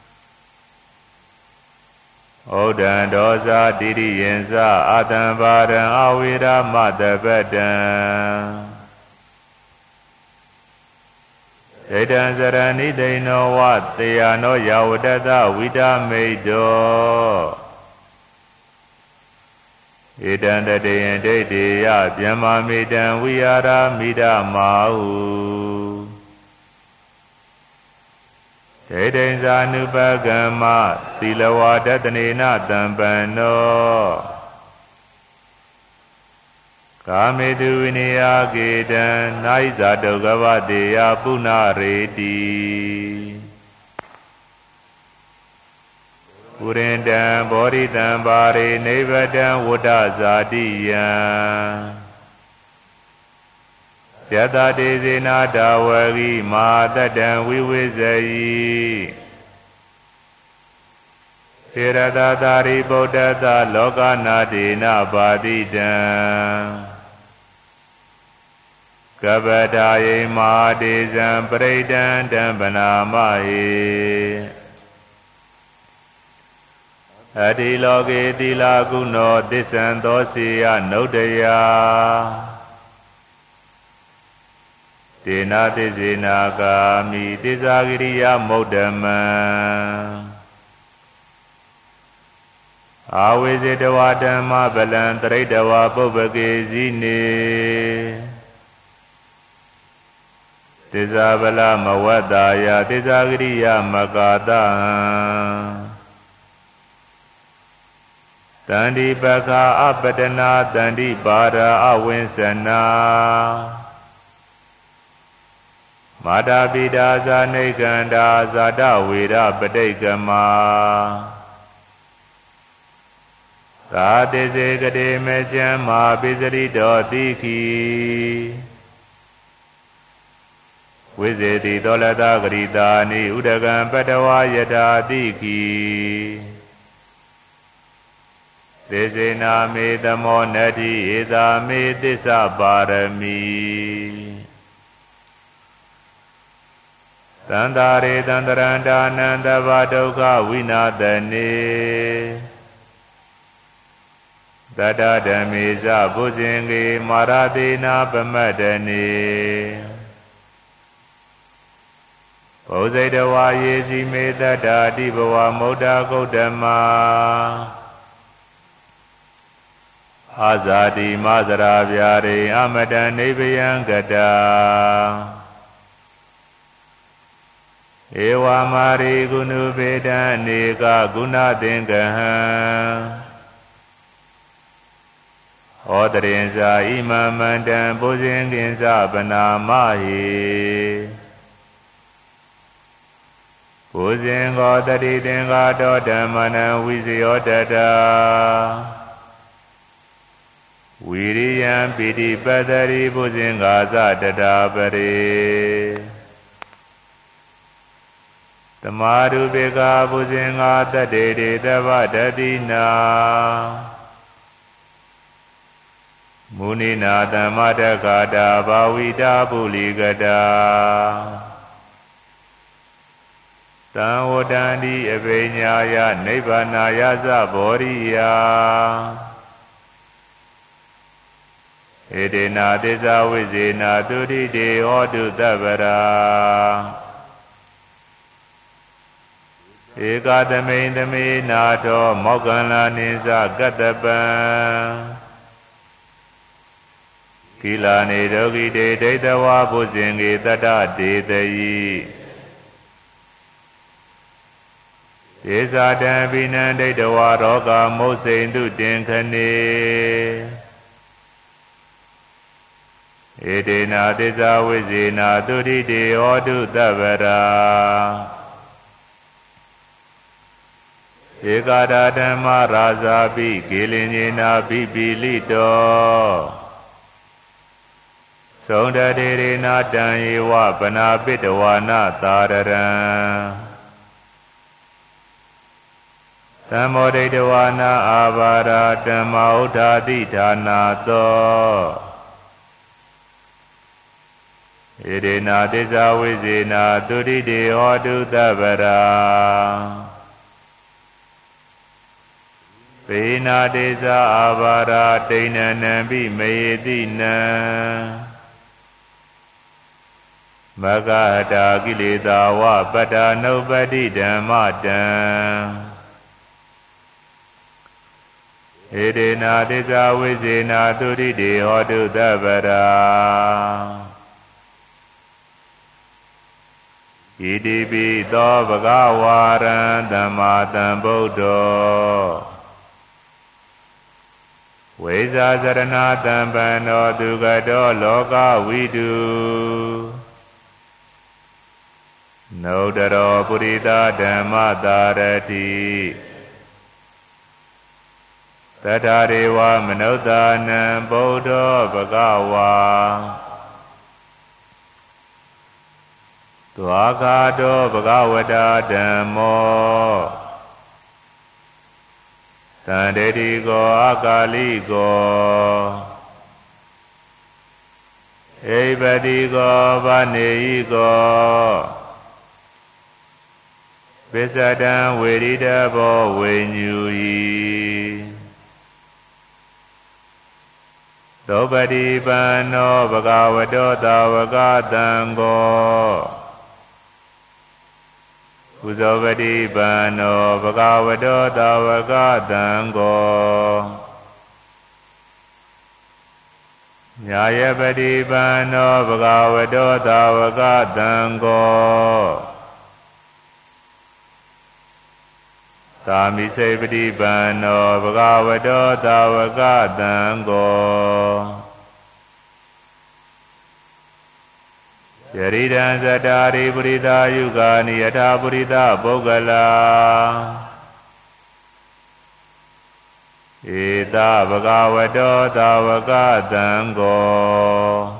Odan Dosa Diri Yensa Adam Varan Avira Madhabadan ဒေတံစရဏိဒိနောဝတေယနောယဝတတဝိဒမိတ်တောဧတံတတေယံဒိဋ္ဌိယဗျမ္မာမိတံဝိဟာရမိဒမာဟုဒေတံဇာနုပကမ္မသီလဝါဒတနေနတံပန္နောကာမေတုဝိနိယကေတံနာဣဇာတုကဗတေယပုဏ္ဏရေတိပုရိန္တံဘောဓိတံပါရိနိဗ္ဗတံဝတ္တဇာတိယံယတတေဇေနာတဝဂိမာတတံဝိဝိဇယိသေရတသာရိဗုဒ္ဓသလောကနာတိနာပါတိတံကပတာယိမာတေဇံပရိဒံတံပနာမဟိအတိလောကေတိလာကုနောသစ္ဆံသောစီယနုဒ္ဒယတေနာသစ္စေနာကာမိသစ္စာဂရိယမုဒ္ဓမံအာဝိဇေတဝဓမ္မဗလံတရိတဝပုပ္ပကေဇိနေသစ္စာဗလမဝတ္တာယသစ္စာဂရိယမကာတံတန္တိပက္ခအပတနာတန္တိပါရအဝိသနာမာတာပိတာဇာနိကန္တာဇာတဝေရပဋိက္ခမသာတိစေကတိမေချံမာပိစရိတောတိခိဝိဇေတိတောလတဂရိတာနိဥဒကံပတဝယတာတိခိသေစေနာမေသမောနတိဧသာမေသစ္စာပါရမီသန္တာရေသန္တရန္တာနန္တဗဒုက္ခဝိနာသနေတတဓမ္မေဇဘုဇင်ကေမာရတိနာပမတ္တနေဘုဇိတဝါယေစီမေတ္တာတိဘဝမௌဒဂௌတမအာဇာတိမဇရာဗျာရိအမတံနိဗ္ဗယံကတာဧဝမာရိဂုဏုပေတံအနေကဂုဏသင်္ကဟံဟောတရင်ဇာဣမံမန္တံပုဇင်ကင်္စပနာမဟိပုဇင်္ဂောတတိသင်္ဃာတောဓမ္မနံဝိဇယောတတဝိရိယံပိတိပတ္တိပုဇင်္ဂာသတတာပရိသမာဓုပေကာပုဇင်္ဂာတတေတေတဗ္ဗဒတိနာမုနိနာသမ္မတက္ခတာဘာဝိတာပုလိကတာသံဝတ္တန္တိအဘိညာယနိဗ္ဗာနာယသဘောရိယဧတေနာသစ္စာဝိဇေနာသုတိတေဟောတုသဗ္ဗရာဧကသမိန်သမေနာထောမောက္ကလနိသကတ္တပံကိလာနေဒုက္ခိတေဒိဋ္ဌဝါဘုဇင်ကေတတ္တဒေတယိဧဇာတံပိနံဒိဋ္ဌဝါရောဂမုတ်စိန်တုတင်ခနေဧတေနာသစ္စာဝိဇေနာသုတိတေဟောတုသဗ္ဗရာဧကာဒဓမ္မရာဇာပိကေလင်ညေနာပိပိလိတောသုံတတေရေနာတံယေဝပနာပိတဝါနသာရရံသမောဒိတဝါနာအာဘာရာဓမ္မဥဒ္ဓာတိဌာနာသောဧရေနာသစ္စာဝိဇေနာသုတိတေဟောတုသဗ္ဗရာပေနာတေဇာအာဘာရာဒိဏနံပိမေယတိနံ Magata Gilida wa Bada nobody Dhammatam Edena Disa Vizena Duride Hodu Dabara Idibi Do Bhagawaran Dhammatam Buddho Vesa Saranatam Bano Dugado Loka Vidu Nodaro Purita Dhamma Dharati Tatarewa Manodhanam Bodho Bhagawa Dvakado Bhagavata Dhammo Tandetigo Akaligo Ebadigo Vaneigo Visadam Veridabo Venyui Dobadi Bano Bhagavato Tavagatango Uzovadi Bano Bhagavato Tavagatango Nyayapadi Bano Bhagavato Tavagatango Tamisepadi Bano Bhagavato Tavagatango Sharidan Zadari Purita Yugani Yata Purita Bogala Ita Bhagavato Tavagatango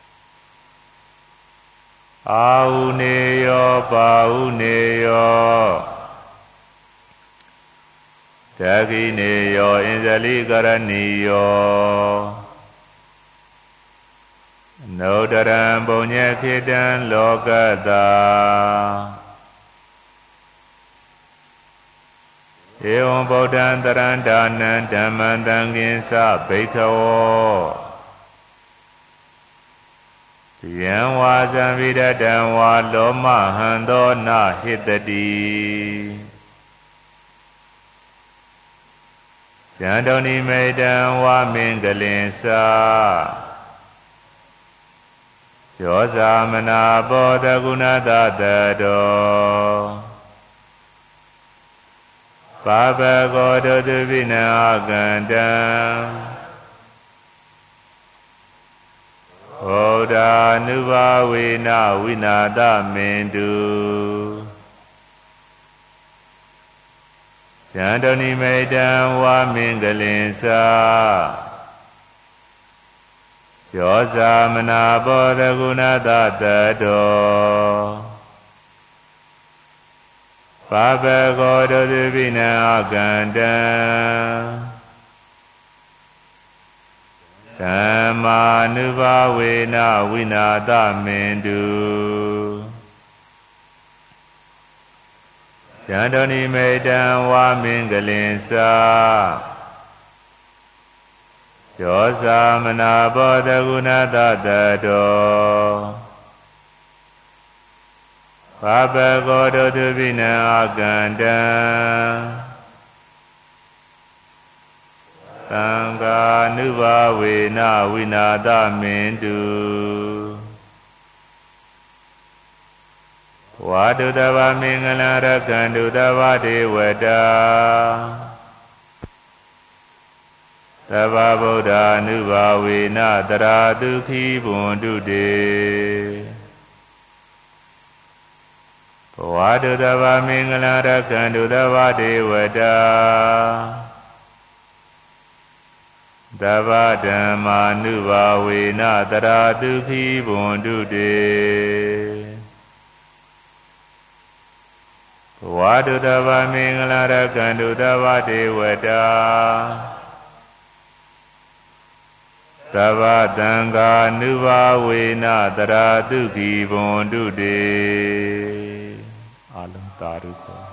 Auneyo Pauneyo Tagineyo Inzali Karaniyo Nodaram Punya Kidan Lokata Evam Bodhan Tarandanan Dhammantanginsa Bhikkhavo Yanwa Samvidadamwa Loma Hando Na Hitati Chandoni Maidan Wa Mingalinsa Josa Mana Bodha Gunata Tado Baba Godo Duvina Agandam Oda Nuva Vina Vinada Mendu Chandoni Maidan Wa Mingalinsa Josa Mana Bodha Gunata Tado Baba Godo Duvina Agandam Dhamma Nuva Vina Vinada Mendu Chandoni Maidan Wa Mingalinsa Josa Mana Bodha Gunata Tado Baba Godo Duvina Agandam Sangha Nuva Vina Vinada Mendu Vadu Dava Mingala Rakandu Dava Devata Dava Bodha Nuva Vina Tara Dukhi Bundu De Vadu Dava Mingala Rakandu Dava Devata Dava Dhamma Nuva Vina Tara Dukhi Bundu De Vadu Dava Mingala Rakandu Dava Devata Dava Danga Nuva Vina Tara Dukhi Bundu De Alam Taruko